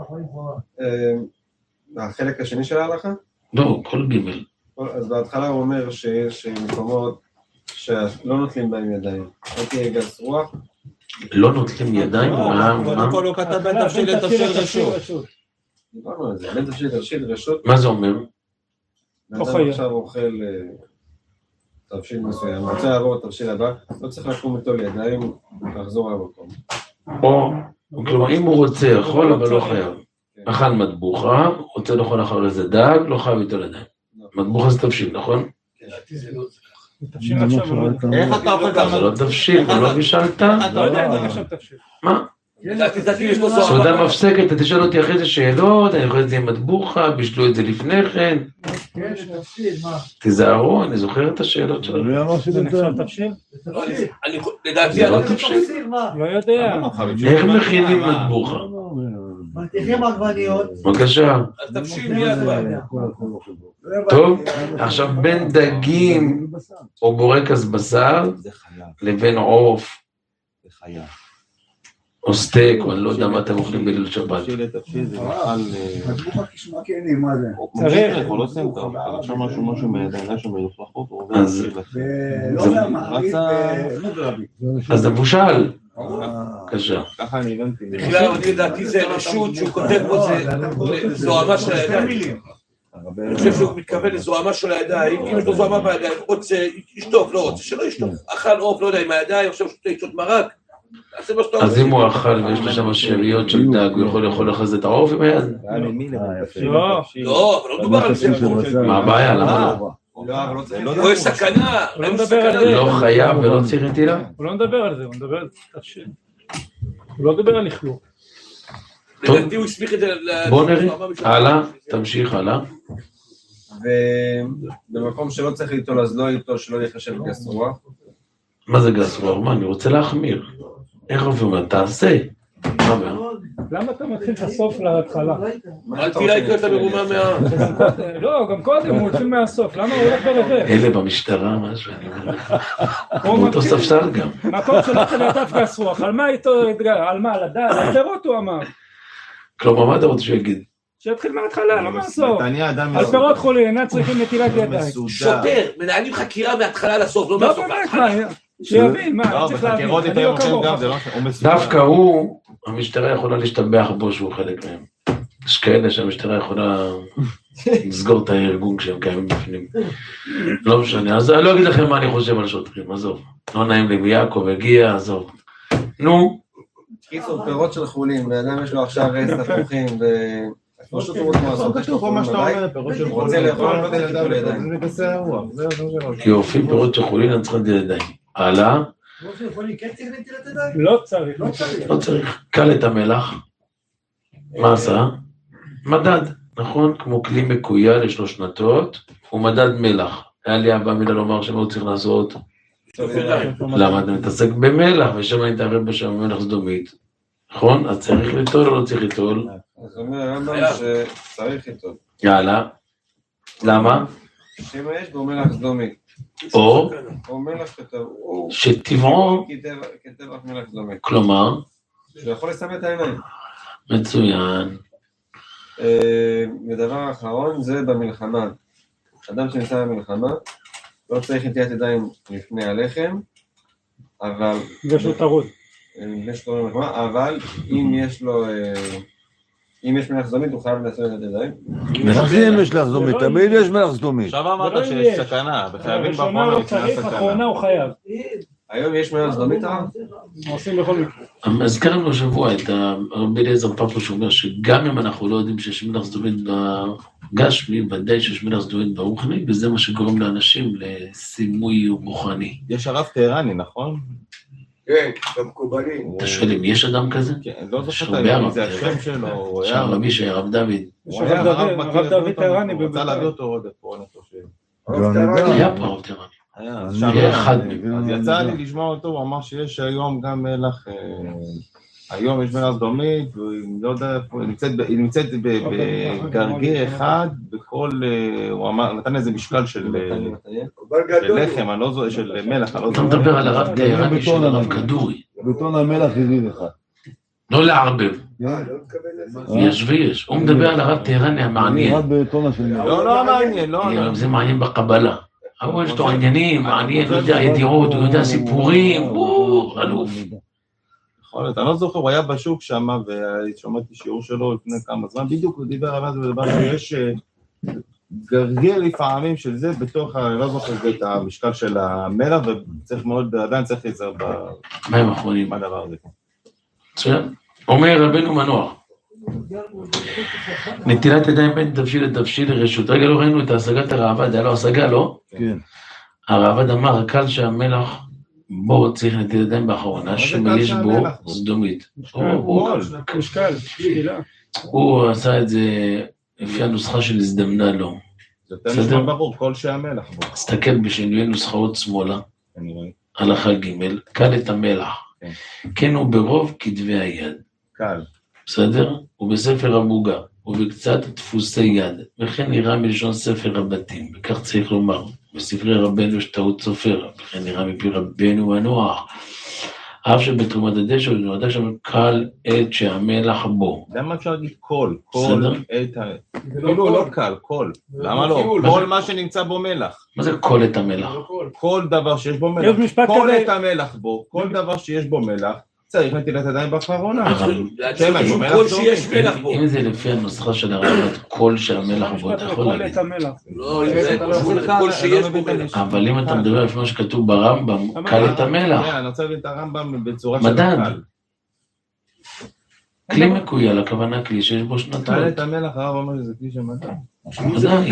[SPEAKER 8] החלק השני של ההלכה?
[SPEAKER 1] לא, כל גימל.
[SPEAKER 8] אז בהתחלה הוא אומר שיש מקומות שלא נוטלים בהם ידיים. לא תהיה גס רוח.
[SPEAKER 1] לא נוטלים ידיים? מה?
[SPEAKER 2] קודם כל הוא כתב בין תבשיל לתבשיל רשות.
[SPEAKER 8] דיברנו על זה, בין תבשיל לתבשיל רשות.
[SPEAKER 1] מה זה אומר?
[SPEAKER 8] אדם עכשיו אוכל תבשיל מסוים, רוצה לעבור את התבשיל הבא, לא צריך לקום איתו לידיים לחזור למקום.
[SPEAKER 1] או, כלומר, אם הוא רוצה, יכול, אבל לא חייב. אכל מטבוחה, רוצה לאכול אחרי זה דג, לא חייב איתו לידיים. מטבוחה זה תבשיל, נכון?
[SPEAKER 3] תבשיל עכשיו,
[SPEAKER 2] איך אתה אוכל גם?
[SPEAKER 1] זה לא תבשיל, לא בישלת?
[SPEAKER 3] לא יודע אם זה נחשב תבשיל.
[SPEAKER 1] מה? סעודה מפסקת, אתה תשאל אותי אחרי זה שאלות, אני יכול את זה עם מטבוחה, בישלו את זה לפני כן. תיזהרו, אני זוכר את השאלות שלנו.
[SPEAKER 3] זה נחשב תבשיל?
[SPEAKER 4] לדעתי
[SPEAKER 1] זה לא תבשיל?
[SPEAKER 3] לא יודע.
[SPEAKER 1] איך מכינים מטבוחה?
[SPEAKER 9] מתיכים עגבניות.
[SPEAKER 1] בבקשה.
[SPEAKER 4] אז תבשיל מיד בא.
[SPEAKER 1] טוב, עכשיו בין דגים או בורקס בשר לבין עוף או סטייק, או אני לא יודע מה אתם אוכלים בליל שבת.
[SPEAKER 2] תבשיל לתבשיל זה מאכל...
[SPEAKER 6] מטבוחה כשמה כן, מה זה?
[SPEAKER 3] צריך.
[SPEAKER 2] הוא לא סיים טוב, עכשיו משהו משהו מהדיינה שמלוכלכות, הוא עובר
[SPEAKER 1] אז-
[SPEAKER 6] ולא יודע, מערבית ומוגרבית.
[SPEAKER 1] אז זה מבושל. בבקשה.
[SPEAKER 2] ככה אני הבנתי.
[SPEAKER 4] בכלל, אני לדעתי זה רשות שהוא כותב פה, זה זוהמה של הידיים. אני חושב שהוא מתכוון לזוהמה של הידיים, אם יש לו זוהמה בידיים, רוצה, ישטוף, לא רוצה, שלא ישטוף. אכל עוף, לא יודע, עם הידיים, עכשיו שהוא ישטות מרק.
[SPEAKER 1] אז אם הוא אכל ויש לו שם שאריות של דג, הוא יכול לאכול אחרי זה את העוף עם היד?
[SPEAKER 3] לא.
[SPEAKER 4] לא, אבל לא מדובר על זה.
[SPEAKER 1] מה הבעיה? למה לא?
[SPEAKER 4] לא יש סכנה.
[SPEAKER 3] לא מדבר על זה.
[SPEAKER 1] לא חייב ולא צריך נטילה?
[SPEAKER 3] הוא לא מדבר על זה, הוא מדבר על תבשיל. הוא לא מדבר על לכלוך.
[SPEAKER 4] לדעתי הוא הסמיך את זה.
[SPEAKER 1] בוא נראה. הלאה, תמשיך הלאה.
[SPEAKER 8] ובמקום שלא צריך ליטול, אז לא ליטול, שלא יחשב גס רוח.
[SPEAKER 1] מה זה גס רוח? מה, אני רוצה להחמיר. איך רבי אומר? תעשה. מה אומר?
[SPEAKER 3] למה אתה מתחיל את הסוף להתחלה?
[SPEAKER 4] אל תראה יקרא את המרומה מה...
[SPEAKER 3] לא, גם קודם הוא מתחיל מהסוף, למה הוא הולך ברווח?
[SPEAKER 1] אלה במשטרה, משהו, אני אומר לך.
[SPEAKER 3] הוא
[SPEAKER 1] הוא אותו
[SPEAKER 3] מתחיל-
[SPEAKER 1] ספסל גם.
[SPEAKER 3] מקום שלא תלטף גס רוח, על מה איתו אתגר? על מה? על הדעת? על פירות הוא אמר.
[SPEAKER 1] כלומר, מה אתה רוצה שהוא יגיד?
[SPEAKER 3] שיתחיל מההתחלה, לא מהסוף.
[SPEAKER 2] אני אדם
[SPEAKER 3] על פירות חולים, אינה צריכים נטילת ידיים.
[SPEAKER 4] שוטר, מנהלים חקירה מההתחלה לסוף, לא
[SPEAKER 3] לא
[SPEAKER 4] מהסוף.
[SPEAKER 3] באמת, מה? שיבין, מה?
[SPEAKER 2] לא,
[SPEAKER 3] אני צריך להבין.
[SPEAKER 2] בחקירות
[SPEAKER 3] אני
[SPEAKER 2] איתה
[SPEAKER 3] לא
[SPEAKER 2] הולכים
[SPEAKER 3] כמוך.
[SPEAKER 2] גם, זה לא... הוא מסודר.
[SPEAKER 1] דווקא הוא, המשטרה יכולה להשתבח בו שהוא חלק מהם. יש כאלה שהמשטרה יכולה לסגור את הארגון כשהם קיימים בפנים. לא משנה, אז אני לא אגיד לכם מה אני חושב על שוטרים, עזוב. לא נעים לי, יעקב הגיע, עזוב. נו,
[SPEAKER 8] קיצור, פירות של חולים, ואדם יש לו עכשיו רס תפוחים, ו... פשוט הוא רוצה לעשות את
[SPEAKER 2] כתוב פה מה שאתה אומר, פירות של
[SPEAKER 8] הוא רוצה לאכול, לא תהיה ליטול ידיים.
[SPEAKER 2] זה גסי הרוח, זהו, זהו.
[SPEAKER 1] יופי, פירות שחולין, אני צריך לדעת ידיים. הלאה,
[SPEAKER 3] לא צריך.
[SPEAKER 1] לא צריך. קל את המלח. מה עשה? מדד, נכון? כמו כלי מקויה לשלוש שנתות, הוא מדד מלח. היה לי אבא מילה לומר שמה הוא צריך לעשות? למה אתה מתעסק במלח, ושם אני מתערב בשם מלח סדומית. נכון? אז צריך ליטול או לא צריך ליטול?
[SPEAKER 8] אז הוא אומר הרמב"ם שצריך ליטול.
[SPEAKER 1] יאללה. למה?
[SPEAKER 8] שאם יש בו מלח סדומי.
[SPEAKER 1] או
[SPEAKER 8] או מלח כתוב, הוא
[SPEAKER 1] שטבעו,
[SPEAKER 8] כטבע- כטבח מלח סדומי.
[SPEAKER 1] כלומר,
[SPEAKER 8] שהוא יכול לסמן את העיניים.
[SPEAKER 1] מצוין.
[SPEAKER 8] אה, ודבר האחרון זה במלחמה. אדם שנמצא במלחמה, לא צריך נטיית ידיים לפני הלחם, אבל...
[SPEAKER 3] יש לו טרוד.
[SPEAKER 8] יש לו מלחמה, אבל אם יש לו... אה, אם יש מלח סדומית, הוא חייב לסמן את הידיים.
[SPEAKER 5] נכנסים יש מלח סדומית, תמיד יש מלח סדומית.
[SPEAKER 2] עכשיו אמרת שיש סכנה, וחייבים
[SPEAKER 3] ראשונה
[SPEAKER 2] באחרונה
[SPEAKER 3] הוא
[SPEAKER 2] לפני
[SPEAKER 3] צריך,
[SPEAKER 2] הסכנה.
[SPEAKER 3] אחרונה הוא חייב.
[SPEAKER 8] היום יש מלח סדומית הרב?
[SPEAKER 3] עושים בכל מקרה.
[SPEAKER 1] הזכרנו השבוע את הרבי אליעזר פפו שאומר שגם אם אנחנו לא יודעים שיש מלח סדומית בגשמי, ודאי שיש מלח סדומית ברוחני, וזה מה שגורם לאנשים לסימוי רוחני.
[SPEAKER 2] יש הרב טהרני, נכון?
[SPEAKER 6] כן, במקובלים.
[SPEAKER 1] אתה שואל אם יש אדם כזה?
[SPEAKER 2] כן, לא
[SPEAKER 1] יש
[SPEAKER 2] זוכר
[SPEAKER 1] הרבה
[SPEAKER 2] את
[SPEAKER 1] הרב
[SPEAKER 2] זה
[SPEAKER 1] טהרני.
[SPEAKER 2] השם שלו, הוא היה...
[SPEAKER 1] שהרבי שהיה הרב דוד.
[SPEAKER 2] הוא היה הרב
[SPEAKER 3] הרב
[SPEAKER 2] מכיר
[SPEAKER 3] דוד
[SPEAKER 2] אותו,
[SPEAKER 3] טהרני
[SPEAKER 2] הוא רצה
[SPEAKER 3] בביתר.
[SPEAKER 2] להביא אותו רגע פה, אני חושב.
[SPEAKER 1] היה פה הרב טהרני.
[SPEAKER 2] היה, אז
[SPEAKER 1] אני
[SPEAKER 2] שם
[SPEAKER 1] היה
[SPEAKER 2] היה.
[SPEAKER 1] אחד.
[SPEAKER 2] אז יצא לי לשמוע אותו, הוא אמר שיש היום גם מלח, אה, היום יש מלח דומית, והיא לא יודע איפה, היא נמצאת בגרגר אחד, בכל, הוא אמר, נתן איזה משקל של לחם, אני לא זו, של מלח, אני לא זו.
[SPEAKER 1] אתה מדבר על הרב טהרני של הרב כדורי.
[SPEAKER 5] בטון המלח הביא לך.
[SPEAKER 1] לא לערבב. יש ויש. הוא מדבר על הרב טהרני המעניין.
[SPEAKER 2] לא, לא המעניין, לא.
[SPEAKER 1] זה מעניין בקבלה. אבל יש לו עניינים, מעניין, הוא יודע ידיעות, הוא יודע סיפורים, הוא אלוף.
[SPEAKER 2] יכול להיות, אני לא זוכר, הוא היה בשוק שם, ושמעתי שיעור שלו לפני כמה זמן, בדיוק הוא דיבר עליו, ודבר שיש גרגר לפעמים של זה, בתוך, אני לא זוכר את המשקל של המלח, וצריך מאוד, עדיין צריך להיזהר
[SPEAKER 1] במים האחרונים.
[SPEAKER 2] בדבר הזה.
[SPEAKER 1] בסדר? אומר רבנו מנוח, נטילת ידיים בין תבשיל לתבשיל לרשות. רגע, לא ראינו את השגת הרעבד, היה לו השגה, לא?
[SPEAKER 5] כן.
[SPEAKER 1] הרעבד אמר, הקל שהמלח בו צריך נטילת ידיים באחרונה, שיש בו סדומית.
[SPEAKER 3] משקל, שקילה.
[SPEAKER 1] הוא עשה את זה לפי הנוסחה של הזדמנה לו.
[SPEAKER 2] זה יותר נשמע ברור, כל שהמלח בו.
[SPEAKER 1] תסתכל בשינוי נוסחאות שמאלה, הלכה ג' קל את המלח. כן, הוא ברוב כתבי היד.
[SPEAKER 2] קל.
[SPEAKER 1] בסדר? הוא בספר המוגה, ובקצת דפוסי יד, וכן נראה מלשון ספר הבתים, וכך צריך לומר, בספרי רבנו יש טעות סופר, וכן נראה מפי רבנו מנוח, אף שבתרומת הדשא הוא נועדה שם קל עת שהמלח בו.
[SPEAKER 2] למה אפשר להגיד קול? קול עת ה... כאילו לא קל, קול. למה לא? קול מה שנמצא בו מלח.
[SPEAKER 1] מה זה קול עת המלח?
[SPEAKER 2] כל דבר שיש בו מלח. קול עת המלח בו, כל דבר שיש בו מלח. צריך נטילת ידיים באחרונה.
[SPEAKER 4] כל שיש מלח בו.
[SPEAKER 1] אם זה לפי הנוסחה של הרעבד, כל שהמלח בו, אתה יכול להגיד.
[SPEAKER 4] לא, כל שיש בו מלח.
[SPEAKER 1] אבל אם אתה מדבר לפי מה שכתוב ברמב"ם, קל את המלח.
[SPEAKER 2] אני רוצה להגיד את הרמב"ם בצורה של
[SPEAKER 1] מדד.
[SPEAKER 2] קל.
[SPEAKER 1] כלי מקוייל, הכוונה כלי שיש בו שנתות.
[SPEAKER 2] קל את המלח, הרב אומר שזה כלי של מדד.
[SPEAKER 1] מדד.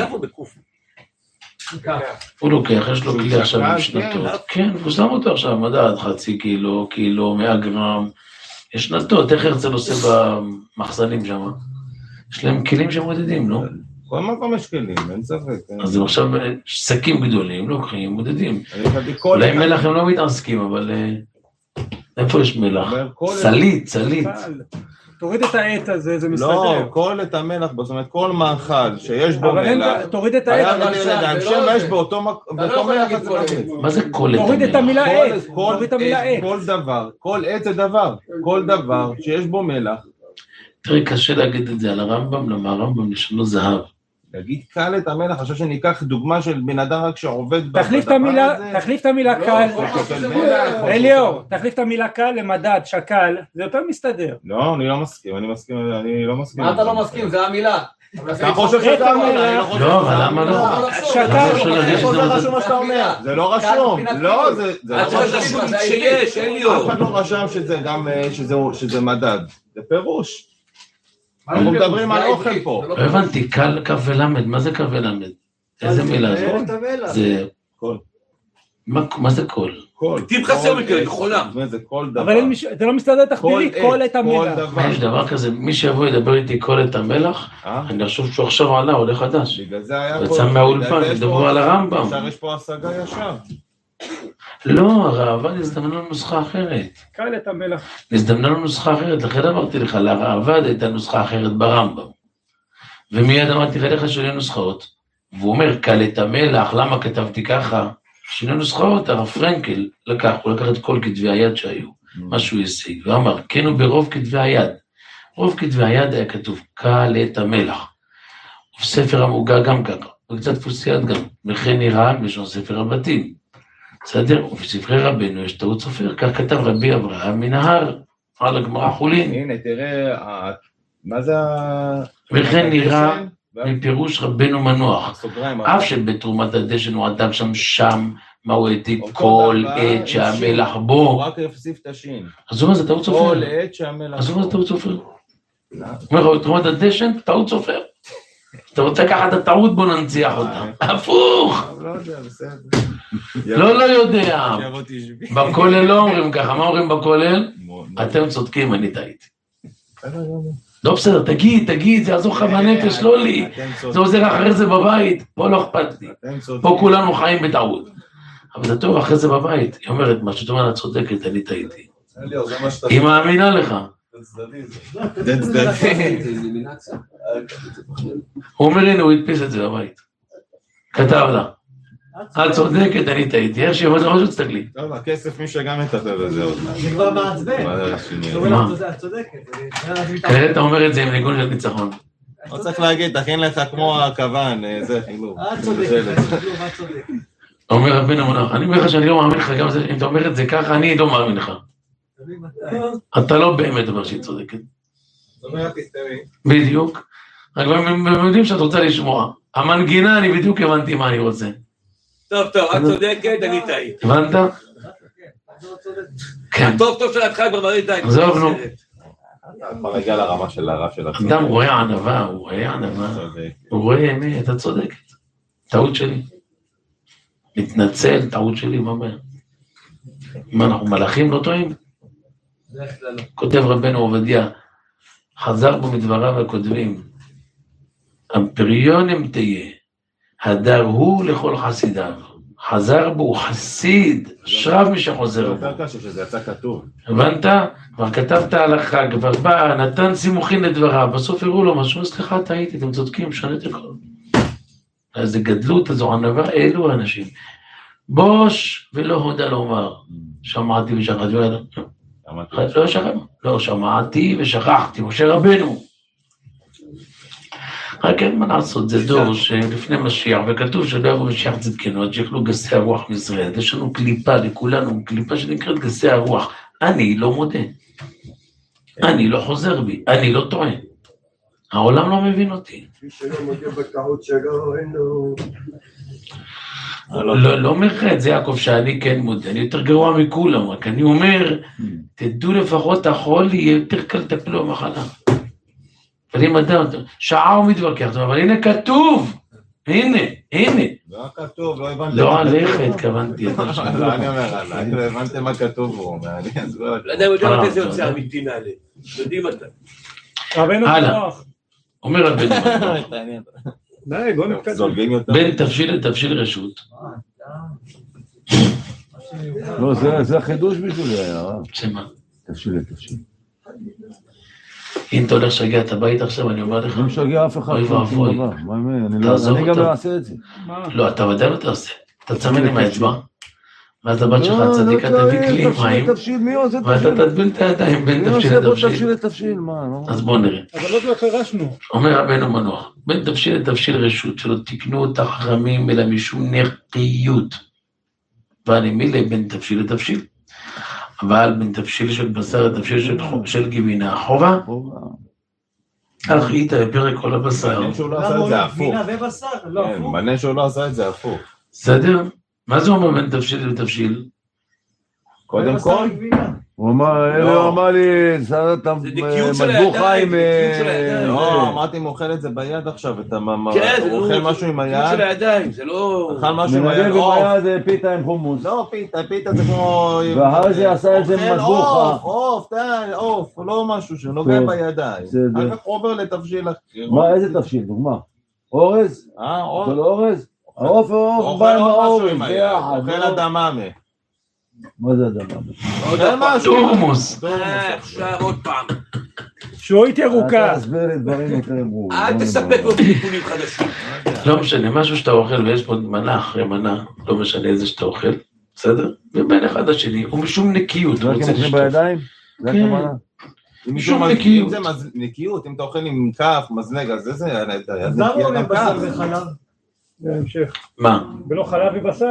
[SPEAKER 1] הוא לוקח, יש לו כלי עכשיו עם שנתות. כן, הוא שם אותו עכשיו, מדד, חצי קילו, קילו, מאה גרם. יש שנתות, איך הרצל עושה במחסנים שם? יש להם כלים שמודדים, לא?
[SPEAKER 2] כל מקום יש כלים, אין ספק.
[SPEAKER 1] אז הם עכשיו שקים גדולים, לוקחים, מודדים. אולי מלח הם לא מתעסקים, אבל איפה יש מלח? סלית, סלית.
[SPEAKER 3] תוריד את העט הזה, זה מסתדר.
[SPEAKER 2] לא, כל את המלח, זאת אומרת, כל מאכל שיש בו מלח.
[SPEAKER 3] תוריד את העט.
[SPEAKER 2] יש באותו מלח.
[SPEAKER 1] מה זה כל את המלח?
[SPEAKER 3] תוריד את המילה עט. תוריד את המילה עט.
[SPEAKER 2] כל דבר, כל עט זה דבר. כל דבר שיש בו מלח.
[SPEAKER 1] תראי, קשה להגיד את זה על הרמב"ם, למה הרמב"ם נשנו זהב.
[SPEAKER 2] להגיד קל את המלח, חושב שניקח דוגמה של בן אדם רק שעובד
[SPEAKER 3] תחליף את המילה, תחליף את המילה קל, אליאור, תחליף את המילה קל למדד, שקל, זה יותר מסתדר.
[SPEAKER 2] לא, אני לא מסכים, אני מסכים, אני לא מסכים.
[SPEAKER 10] מה אתה לא מסכים? זה המילה.
[SPEAKER 2] אתה חושב שאתה אומר,
[SPEAKER 1] לא, אבל למה לא?
[SPEAKER 3] שקל,
[SPEAKER 2] זה רשום מה שאתה אומר, זה לא רשום, לא, זה לא
[SPEAKER 4] רשום שיש, אליאור.
[SPEAKER 2] אף אחד לא רשם שזה גם, שזה מדד, זה פירוש. אנחנו מדברים על אוכל פה.
[SPEAKER 1] לא הבנתי, קל קו ולמד, מה זה קו ולמד? איזה מילה זה? זה...
[SPEAKER 2] קול.
[SPEAKER 1] מה זה קול?
[SPEAKER 2] קול.
[SPEAKER 4] טיפ חסר מכאלה, חולם.
[SPEAKER 2] זה קול דבר.
[SPEAKER 3] אבל זה לא מסתדר תחבירי, קול את המילה.
[SPEAKER 1] מה יש דבר כזה, מי שיבוא ידבר איתי קול את המלח, אני חושב שהוא עכשיו עלה, עולה חדש.
[SPEAKER 2] בגלל זה היה פה...
[SPEAKER 1] יצא מהאולפן, ידברו על הרמב"ם.
[SPEAKER 2] עכשיו יש פה השגה ישר.
[SPEAKER 1] לא, הרעב"ד הזדמנה לו נוסחה אחרת.
[SPEAKER 3] קל את המלח.
[SPEAKER 1] הזדמנה לו נוסחה אחרת, לכן אמרתי לך, לרעב"ד הייתה נוסחה אחרת ברמב"ם. ומיד אמרתי לך שני נוסחאות, והוא אומר, קל את המלח, למה כתבתי ככה? שני נוסחאות, הרב פרנקל לקח, הוא לקח את כל כתבי היד שהיו, מה שהוא השיג, ואמר, כן הוא ברוב כתבי היד. רוב כתבי היד היה כתוב, קל את המלח. ובספר המוגה גם ככה, וקצת דפוס יד גם, וכן נראה משון ספר הבתים. בסדר? ובספרי רבנו יש טעות סופר, כך כתב רבי אברהם מנהר, על הגמרא חולין.
[SPEAKER 2] הנה, תראה, מה זה ה...
[SPEAKER 1] וכן נראה מפירוש רבנו מנוח, אף שבתרומת הדשן הוא עטב שם שם, מה הוא העתיק כל עת שהמלח בו.
[SPEAKER 2] הוא רק הפסיף את השין.
[SPEAKER 1] אז הוא אומר, זה טעות סופר.
[SPEAKER 2] כל עת שהמלח בו.
[SPEAKER 1] אז הוא אומר, זה טעות סופר. הוא אומר, תרומת הדשן, טעות סופר. אתה רוצה לקחת את הטעות, בוא ננציח אותה. הפוך!
[SPEAKER 2] לא יודע, בסדר.
[SPEAKER 1] לא, לא יודע. בכולל לא אומרים ככה, מה אומרים בכולל? אתם צודקים, אני טעיתי. לא בסדר, תגיד, תגיד, זה יעזור לך בנפש, לא לי. זה עוזר אחרי זה בבית, פה לא אכפת לי. פה כולנו חיים בטעות. אבל זה טוב, אחרי זה בבית. היא אומרת, מה שאת אומרת, צודקת, אני טעיתי. היא מאמינה לך.
[SPEAKER 2] זה צדדי.
[SPEAKER 1] הוא אומר, הנה, הוא הדפיס את זה בבית. כתב לה. את צודקת, אני טעיתי. איך שיבוא זה משהו תסתכלי.
[SPEAKER 2] טוב, הכסף מי שגם מטפל בזה עוד מעט.
[SPEAKER 9] זה כבר מעצבן.
[SPEAKER 1] מה?
[SPEAKER 9] את צודקת.
[SPEAKER 1] כעת אתה אומר את זה עם ניגון של ניצחון.
[SPEAKER 2] לא צריך להגיד, תכין לך כמו הכוון, זה חילוב.
[SPEAKER 9] את צודקת, את צודקת.
[SPEAKER 1] אומר רבנו מונח, אני אומר לך שאני לא מאמין לך, גם אם אתה אומר את זה ככה, אני לא מאמין לך. אתה לא באמת אומר שהיא צודקת.
[SPEAKER 2] זאת אומרת, תסתמי.
[SPEAKER 1] בדיוק. רק הם יודעים שאת רוצה לשמוע. המנגינה, אני בדיוק הבנתי מה אני רוצה.
[SPEAKER 4] טוב, טוב, את צודקת, אני טעית.
[SPEAKER 1] הבנת? כן.
[SPEAKER 4] טוב, טוב שלתך כבר מראה די.
[SPEAKER 1] עזוב, נו.
[SPEAKER 2] כבר הגיע לרמה של הרב של עצמי.
[SPEAKER 1] אדם רואה ענווה, הוא רואה ענווה. הוא רואה אמת, אתה צודקת. טעות שלי. מתנצל, טעות שלי, מה אומר? מה, אנחנו מלאכים לא טועים? כותב רבנו עובדיה, חזר בו מדבריו הכותבים, הפריונים תהיה, הדר הוא לכל חסידיו, חזר בו, הוא חסיד, שרב מי שחוזר בו.
[SPEAKER 2] יותר קשה שזה יצא כתוב.
[SPEAKER 1] הבנת? כבר כתבת הלכה, כבר בא, נתן סימוכין לדבריו, בסוף הראו לו משהו, סליחה, טעיתי, אתם צודקים, שנת הכל. אז גדלות, הזו ענווה, אלו האנשים. בוש ולא הודע לומר, שמעתי ושכחתי, לא שכחתי, לא שמעתי ושכחתי, משה רבנו. רק אין מה לעשות, זה דור שלפני משיח, וכתוב שלא יבוא משיח צדקנו, עד שיכלו גסי הרוח מישראל, יש לנו קליפה לכולנו, קליפה שנקראת גסי הרוח, אני לא מודה, אני לא חוזר בי, אני לא טועה. העולם לא מבין אותי. לא אומר לך את זה יעקב שאני כן מודה, אני יותר גרוע מכולם, רק אני אומר, תדעו לפחות החול יהיה יותר קל לטפל במחלה. אבל אם אדם, שעה הוא מתווכח, אבל הנה כתוב, הנה, הנה.
[SPEAKER 2] לא כתוב, לא הבנתם.
[SPEAKER 1] לא עליך התכוונתי.
[SPEAKER 2] אני אומר עליי, לא הבנתם מה כתוב בו.
[SPEAKER 4] לא יודע, יודעים מתי זה יוצא אמיתי נעלה. יודעים מתי.
[SPEAKER 1] הלאה. אומר רבנו.
[SPEAKER 3] די, בוא נתקדם.
[SPEAKER 1] בין תבשיל לתבשיל רשות.
[SPEAKER 5] לא, זה החידוש בשבילי, הרב.
[SPEAKER 1] שמה?
[SPEAKER 5] תבשיל לתבשיל.
[SPEAKER 1] אם אתה הולך לשגע את הבית עכשיו, אני אומר לך.
[SPEAKER 5] אני משגע אף אחד.
[SPEAKER 1] אוי ואבוי.
[SPEAKER 5] אני גם לא אעשה את זה.
[SPEAKER 1] לא, אתה ודאי לא תעשה. אתה צמד עם האצבע, ואז הבת שלך צדיקה תביא כלי מים, ואתה תדביל את הידיים בין תבשיל לתבשיל. אז בוא נראה.
[SPEAKER 3] אבל לא כבר קרשנו.
[SPEAKER 1] אומר רבנו מנוח, בין תבשיל לתבשיל רשות, שלא תקנו אותה חכמים, אלא משום נקיות. ואני מילה בין תבשיל לתבשיל. אבל בין תבשיל של בשר לתבשיל של, של גבינה, חובה. כך היית בפרק כל הבשר.
[SPEAKER 2] מעניין שהוא לא עשה את זה הפוך.
[SPEAKER 9] גבינה ובשר, לא הפוך.
[SPEAKER 2] מעניין שהוא לא עשה את זה הפוך.
[SPEAKER 1] בסדר? מה זה אומר בין תבשיל לתבשיל?
[SPEAKER 2] קודם כל.
[SPEAKER 5] הוא אמר, הוא אמר לי, אתה מדבור חיים.
[SPEAKER 2] לא, אמרתי, הוא אוכל את זה ביד עכשיו, אתה אוכל משהו עם היד.
[SPEAKER 4] של הידיים, זה לא...
[SPEAKER 2] אוכל משהו עם היד,
[SPEAKER 5] עוף. זה פיתה עם חומוס.
[SPEAKER 2] לא, פיתה, פיתה זה כמו...
[SPEAKER 5] ואחר זה עשה את זה מדבור חיים.
[SPEAKER 2] עוף, עוף, די, עוף, לא משהו שנוגע בידיים. אחר כך עובר לתבשיל אחר.
[SPEAKER 5] מה, איזה תבשיל? דוגמה? אורז?
[SPEAKER 2] אה, אורז.
[SPEAKER 5] זה לא אורז? העוף העוף בא עם האורז, ביחד.
[SPEAKER 2] אוכל אדממה.
[SPEAKER 5] מה זה אדממה?
[SPEAKER 2] אוכל משהו.
[SPEAKER 1] תורמוס.
[SPEAKER 4] עכשיו עוד פעם.
[SPEAKER 3] שועית ירוקה.
[SPEAKER 5] אתה תסביר לי דברים יותר ברורים.
[SPEAKER 4] אל תספק לו תיקונים חדשים.
[SPEAKER 1] לא משנה, משהו שאתה אוכל ויש פה מנה אחרי מנה, לא משנה איזה שאתה אוכל, בסדר? ובין אחד השני, הוא משום נקיות.
[SPEAKER 5] רק הם אוכלים בידיים? זה הכוונה?
[SPEAKER 1] משום נקיות.
[SPEAKER 2] אם זה נקיות, אם אתה אוכל עם כף, מזלג, אז זה זה...
[SPEAKER 9] אז למה אוהבים בשר וחלב?
[SPEAKER 3] זה המשך.
[SPEAKER 1] מה?
[SPEAKER 3] ולא חלב ובשר?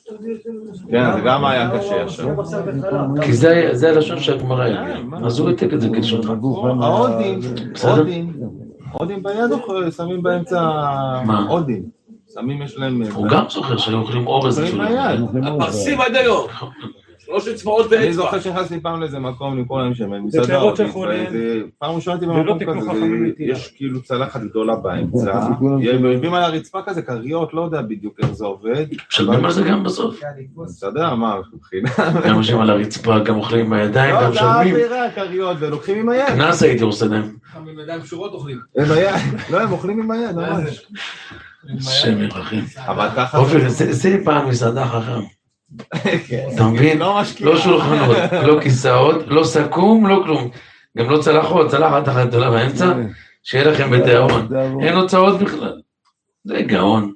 [SPEAKER 2] כן, זה גם היה קשה עכשיו.
[SPEAKER 1] כי זה הלשון שהגמרא יגיע. אז הוא יתק את זה כלשונך.
[SPEAKER 2] ההודים, הודים, הודים ביד שמים באמצע הודים. שמים יש להם...
[SPEAKER 1] הוא גם זוכר שהיו אוכלים אורז.
[SPEAKER 4] הפרסים עד היום. שלוש אצבעות באצבע.
[SPEAKER 2] אני זוכר שנכנסתי פעם לאיזה מקום לקרוא להם שם, מסעדה אורדית, פעם ראשונתי במקום כזה, יש כאילו צלחת גדולה באמצע, הם יושבים על הרצפה כזה, קריות, לא יודע בדיוק איך זה עובד.
[SPEAKER 1] משלמים על זה גם בסוף.
[SPEAKER 2] אתה יודע מה, מבחינה.
[SPEAKER 1] גם יושבים על הרצפה, גם אוכלים עם הידיים, גם משלמים.
[SPEAKER 2] לא, זה קריות ולוקחים עם היד.
[SPEAKER 1] כנס הייתי עושה להם.
[SPEAKER 4] עם ידיים שורות אוכלים.
[SPEAKER 2] לא, הם אוכלים עם היד, ממש.
[SPEAKER 1] שם ירחים.
[SPEAKER 2] אבל ככה...
[SPEAKER 1] אופן, זה פעם מסעדה חכם. אתה מבין? לא שולחנות, לא כיסאות, לא סכום, לא כלום. גם לא צלחות, צלחת אחת גדולה באמצע, שיהיה לכם בתיאבון. אין הוצאות בכלל. זה גאון.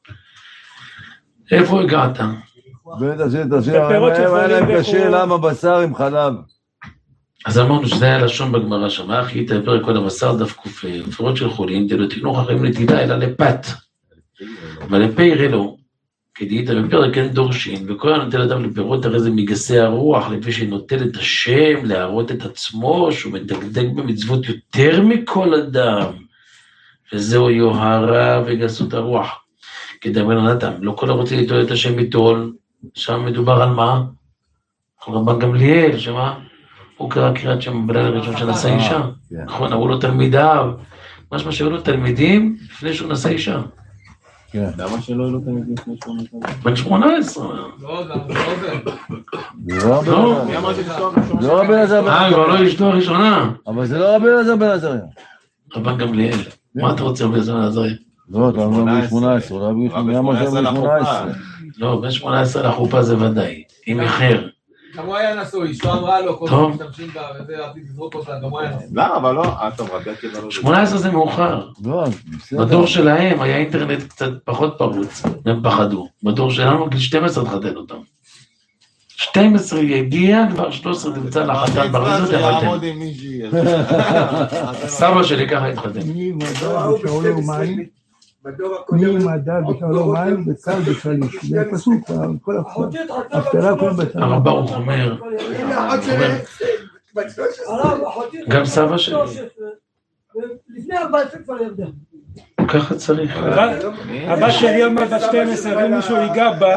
[SPEAKER 1] איפה הגעת?
[SPEAKER 5] בטח שתשאיר, היה להם קשה למה בשר עם חלב.
[SPEAKER 1] אז אמרנו שזה היה לשון בגמרא שם, אחי, את הפרק כל הבשר דף קופה, פירות של חולים, תלו תקנו חכמים לטילה, אלא לפת. אבל לפה יראה לו, כדאית בפרק אין דורשין, וכל הנוטל אדם לפירות הרי זה מגסי הרוח, לפי שנוטל את השם, להראות את עצמו, שהוא מדקדק במצוות יותר מכל אדם, וזהו יוהרה וגסות הרוח. כדאי נתן, לא כל הרוצה ליטול את השם ביטול, שם מדובר על מה? על רבן גמליאל, שמה? הוא קרא קריאת שם בלילה הראשון שנשא אישה. נכון, אמרו לו תלמידיו, משמע שהיו לו תלמידים לפני שהוא נשא אישה.
[SPEAKER 2] למה שלא היו לו תלמידים לפני שהוא נשא אישה?
[SPEAKER 1] בן שמונה עשרה.
[SPEAKER 9] לא, גם
[SPEAKER 5] לא
[SPEAKER 1] לא.
[SPEAKER 5] לא רבי אלעזר.
[SPEAKER 1] אה, כבר לא אשתו הראשונה.
[SPEAKER 5] אבל זה לא רבי אלעזר בן עזריה.
[SPEAKER 1] רבן גמליאל. מה אתה רוצה רבי אלעזר בן עזריה?
[SPEAKER 5] לא, אתה לא בן שמונה עשרה. לא בן שמונה עשרה.
[SPEAKER 1] לא, בן שמונה עשרה לחופה זה ודאי. עם אחר.
[SPEAKER 9] גם הוא היה נשוי, אשתו אמרה לו, כל
[SPEAKER 1] טוב.
[SPEAKER 9] פעם משתמשים בה, וזה רציתי לזרוק אותה, גם הוא היה נשוי.
[SPEAKER 2] למה? אבל לא, אה, טוב, רבי עקיבא לא...
[SPEAKER 1] שמונה עשרה זה מאוחר.
[SPEAKER 5] לא, בסדר.
[SPEAKER 1] בדור שלהם היה אינטרנט קצת פחות פרוץ, הם פחדו. בדור שלנו גיל שתים עשרה תחתן אותם. שתים עשרה יגיע, כבר שלוש עשרה תמצא לחתן ברזות, תחתן. סבא שלי ככה התחתן.
[SPEAKER 10] מי מדד בשעולו מים, מי מדד בשעולו מים, וקל בשליש. זה פסוק, כל הפטרה, כל הבצע.
[SPEAKER 1] הרב ברוך אומר, גם סבא שלי.
[SPEAKER 9] לפני ארבע עשרה כבר ירדה.
[SPEAKER 1] ככה צריך.
[SPEAKER 3] הבת שלי עוד בת שתים עשרה, ומישהו ייגע בה.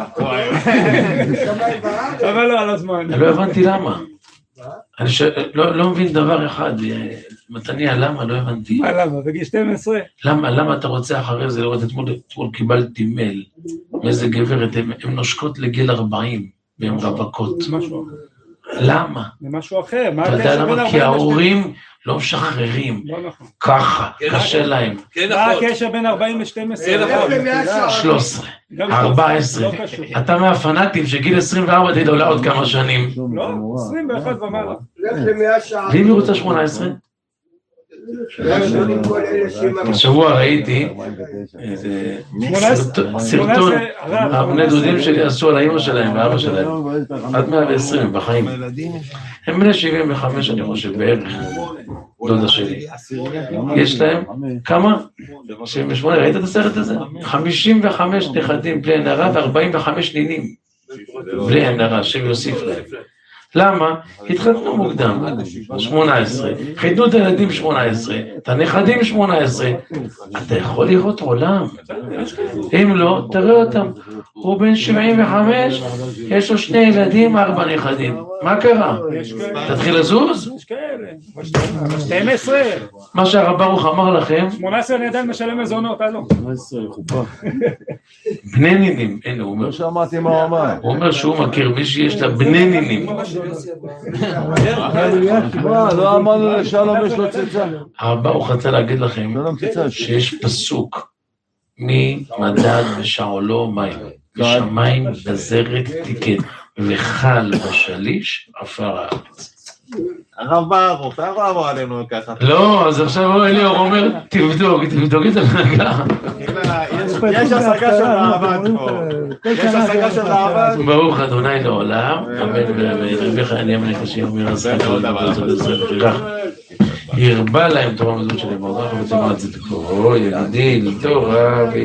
[SPEAKER 3] אבל לא על הזמן.
[SPEAKER 1] לא הבנתי למה. אני לא מבין דבר אחד, מתניה, למה? לא הבנתי.
[SPEAKER 3] מה למה? בגיל שתים עשרה?
[SPEAKER 1] למה? למה אתה רוצה אחרי זה לראות? אתמול קיבלתי מייל מאיזה גברת, הן נושקות לגיל ארבעים, והן רווקות. למה?
[SPEAKER 3] זה משהו אחר.
[SPEAKER 1] אתה יודע למה? כי ההורים לא משחררים. ככה, קשה להם.
[SPEAKER 3] מה הקשר בין ארבעים ל-שתים עשרה?
[SPEAKER 1] שלוש עשרה, ארבע עשרה. אתה מהפנאטים שגיל עשרים וארבע תדעולה עוד כמה שנים.
[SPEAKER 3] לא, עשרים ואחת ומעלה.
[SPEAKER 1] ואם היא רוצה שמונה עשרה? השבוע ראיתי סרטון, הבני דודים שלי עשו על האמא שלהם ואבא שלהם, עד מאה ועשרים בחיים. הם בני שבעים וחמש אני חושב בערך, דודה שלי. יש להם כמה? שבעים ושמונה, ראית את הסרט הזה? חמישים וחמש נכדים בלי עין הרע ו-ארבעים וחמש נינים בלי עין הרע, שיוסיף להם. למה? התחתנו מוקדם, שמונה עשרה, חיתנו את הילדים שמונה עשרה, את הנכדים שמונה עשרה, אתה יכול לראות עולם, אם לא, תראה אותם, הוא בן שבעים וחמש, יש לו שני ילדים, ארבע נכדים, מה קרה? תתחיל לזוז?
[SPEAKER 3] יש כאלה, שתים עשרה.
[SPEAKER 1] מה שהרב ברוך אמר לכם,
[SPEAKER 3] שמונה עשרה אני עדיין משלם מזונות, אה לא?
[SPEAKER 5] שמונה עשרה חופה.
[SPEAKER 1] בני נינים, הנה הוא אומר,
[SPEAKER 5] לא שמעתי מה הוא אמר.
[SPEAKER 1] הוא אומר שהוא מכיר מי שיש לה בני נינים.
[SPEAKER 5] מה, לא אמרנו לשלום יש לו ציצה.
[SPEAKER 1] הרב ברוך רצה להגיד לכם שיש פסוק מי מדד בשעולו מים, ושמיים בזרת תיקן, וחל בשליש עפר הארץ.
[SPEAKER 2] הרב ברוך, אתה יכול לעבור עלינו ככה.
[SPEAKER 1] לא, אז עכשיו אליאור אומר, תבדוק, תבדוק את הנהגה.
[SPEAKER 2] יש השגה של מעבד פה. יש השגה של מעבד.
[SPEAKER 1] ברוך אדוני לעולם, אמן ואמן, רבי חיים ימני קשים, אמיר עשה כל דבר, זאת ישראל בחירה. הרבה להם תורה מזאת שלהם, אנחנו רוצים על זה תקורו, ידידי, תורה,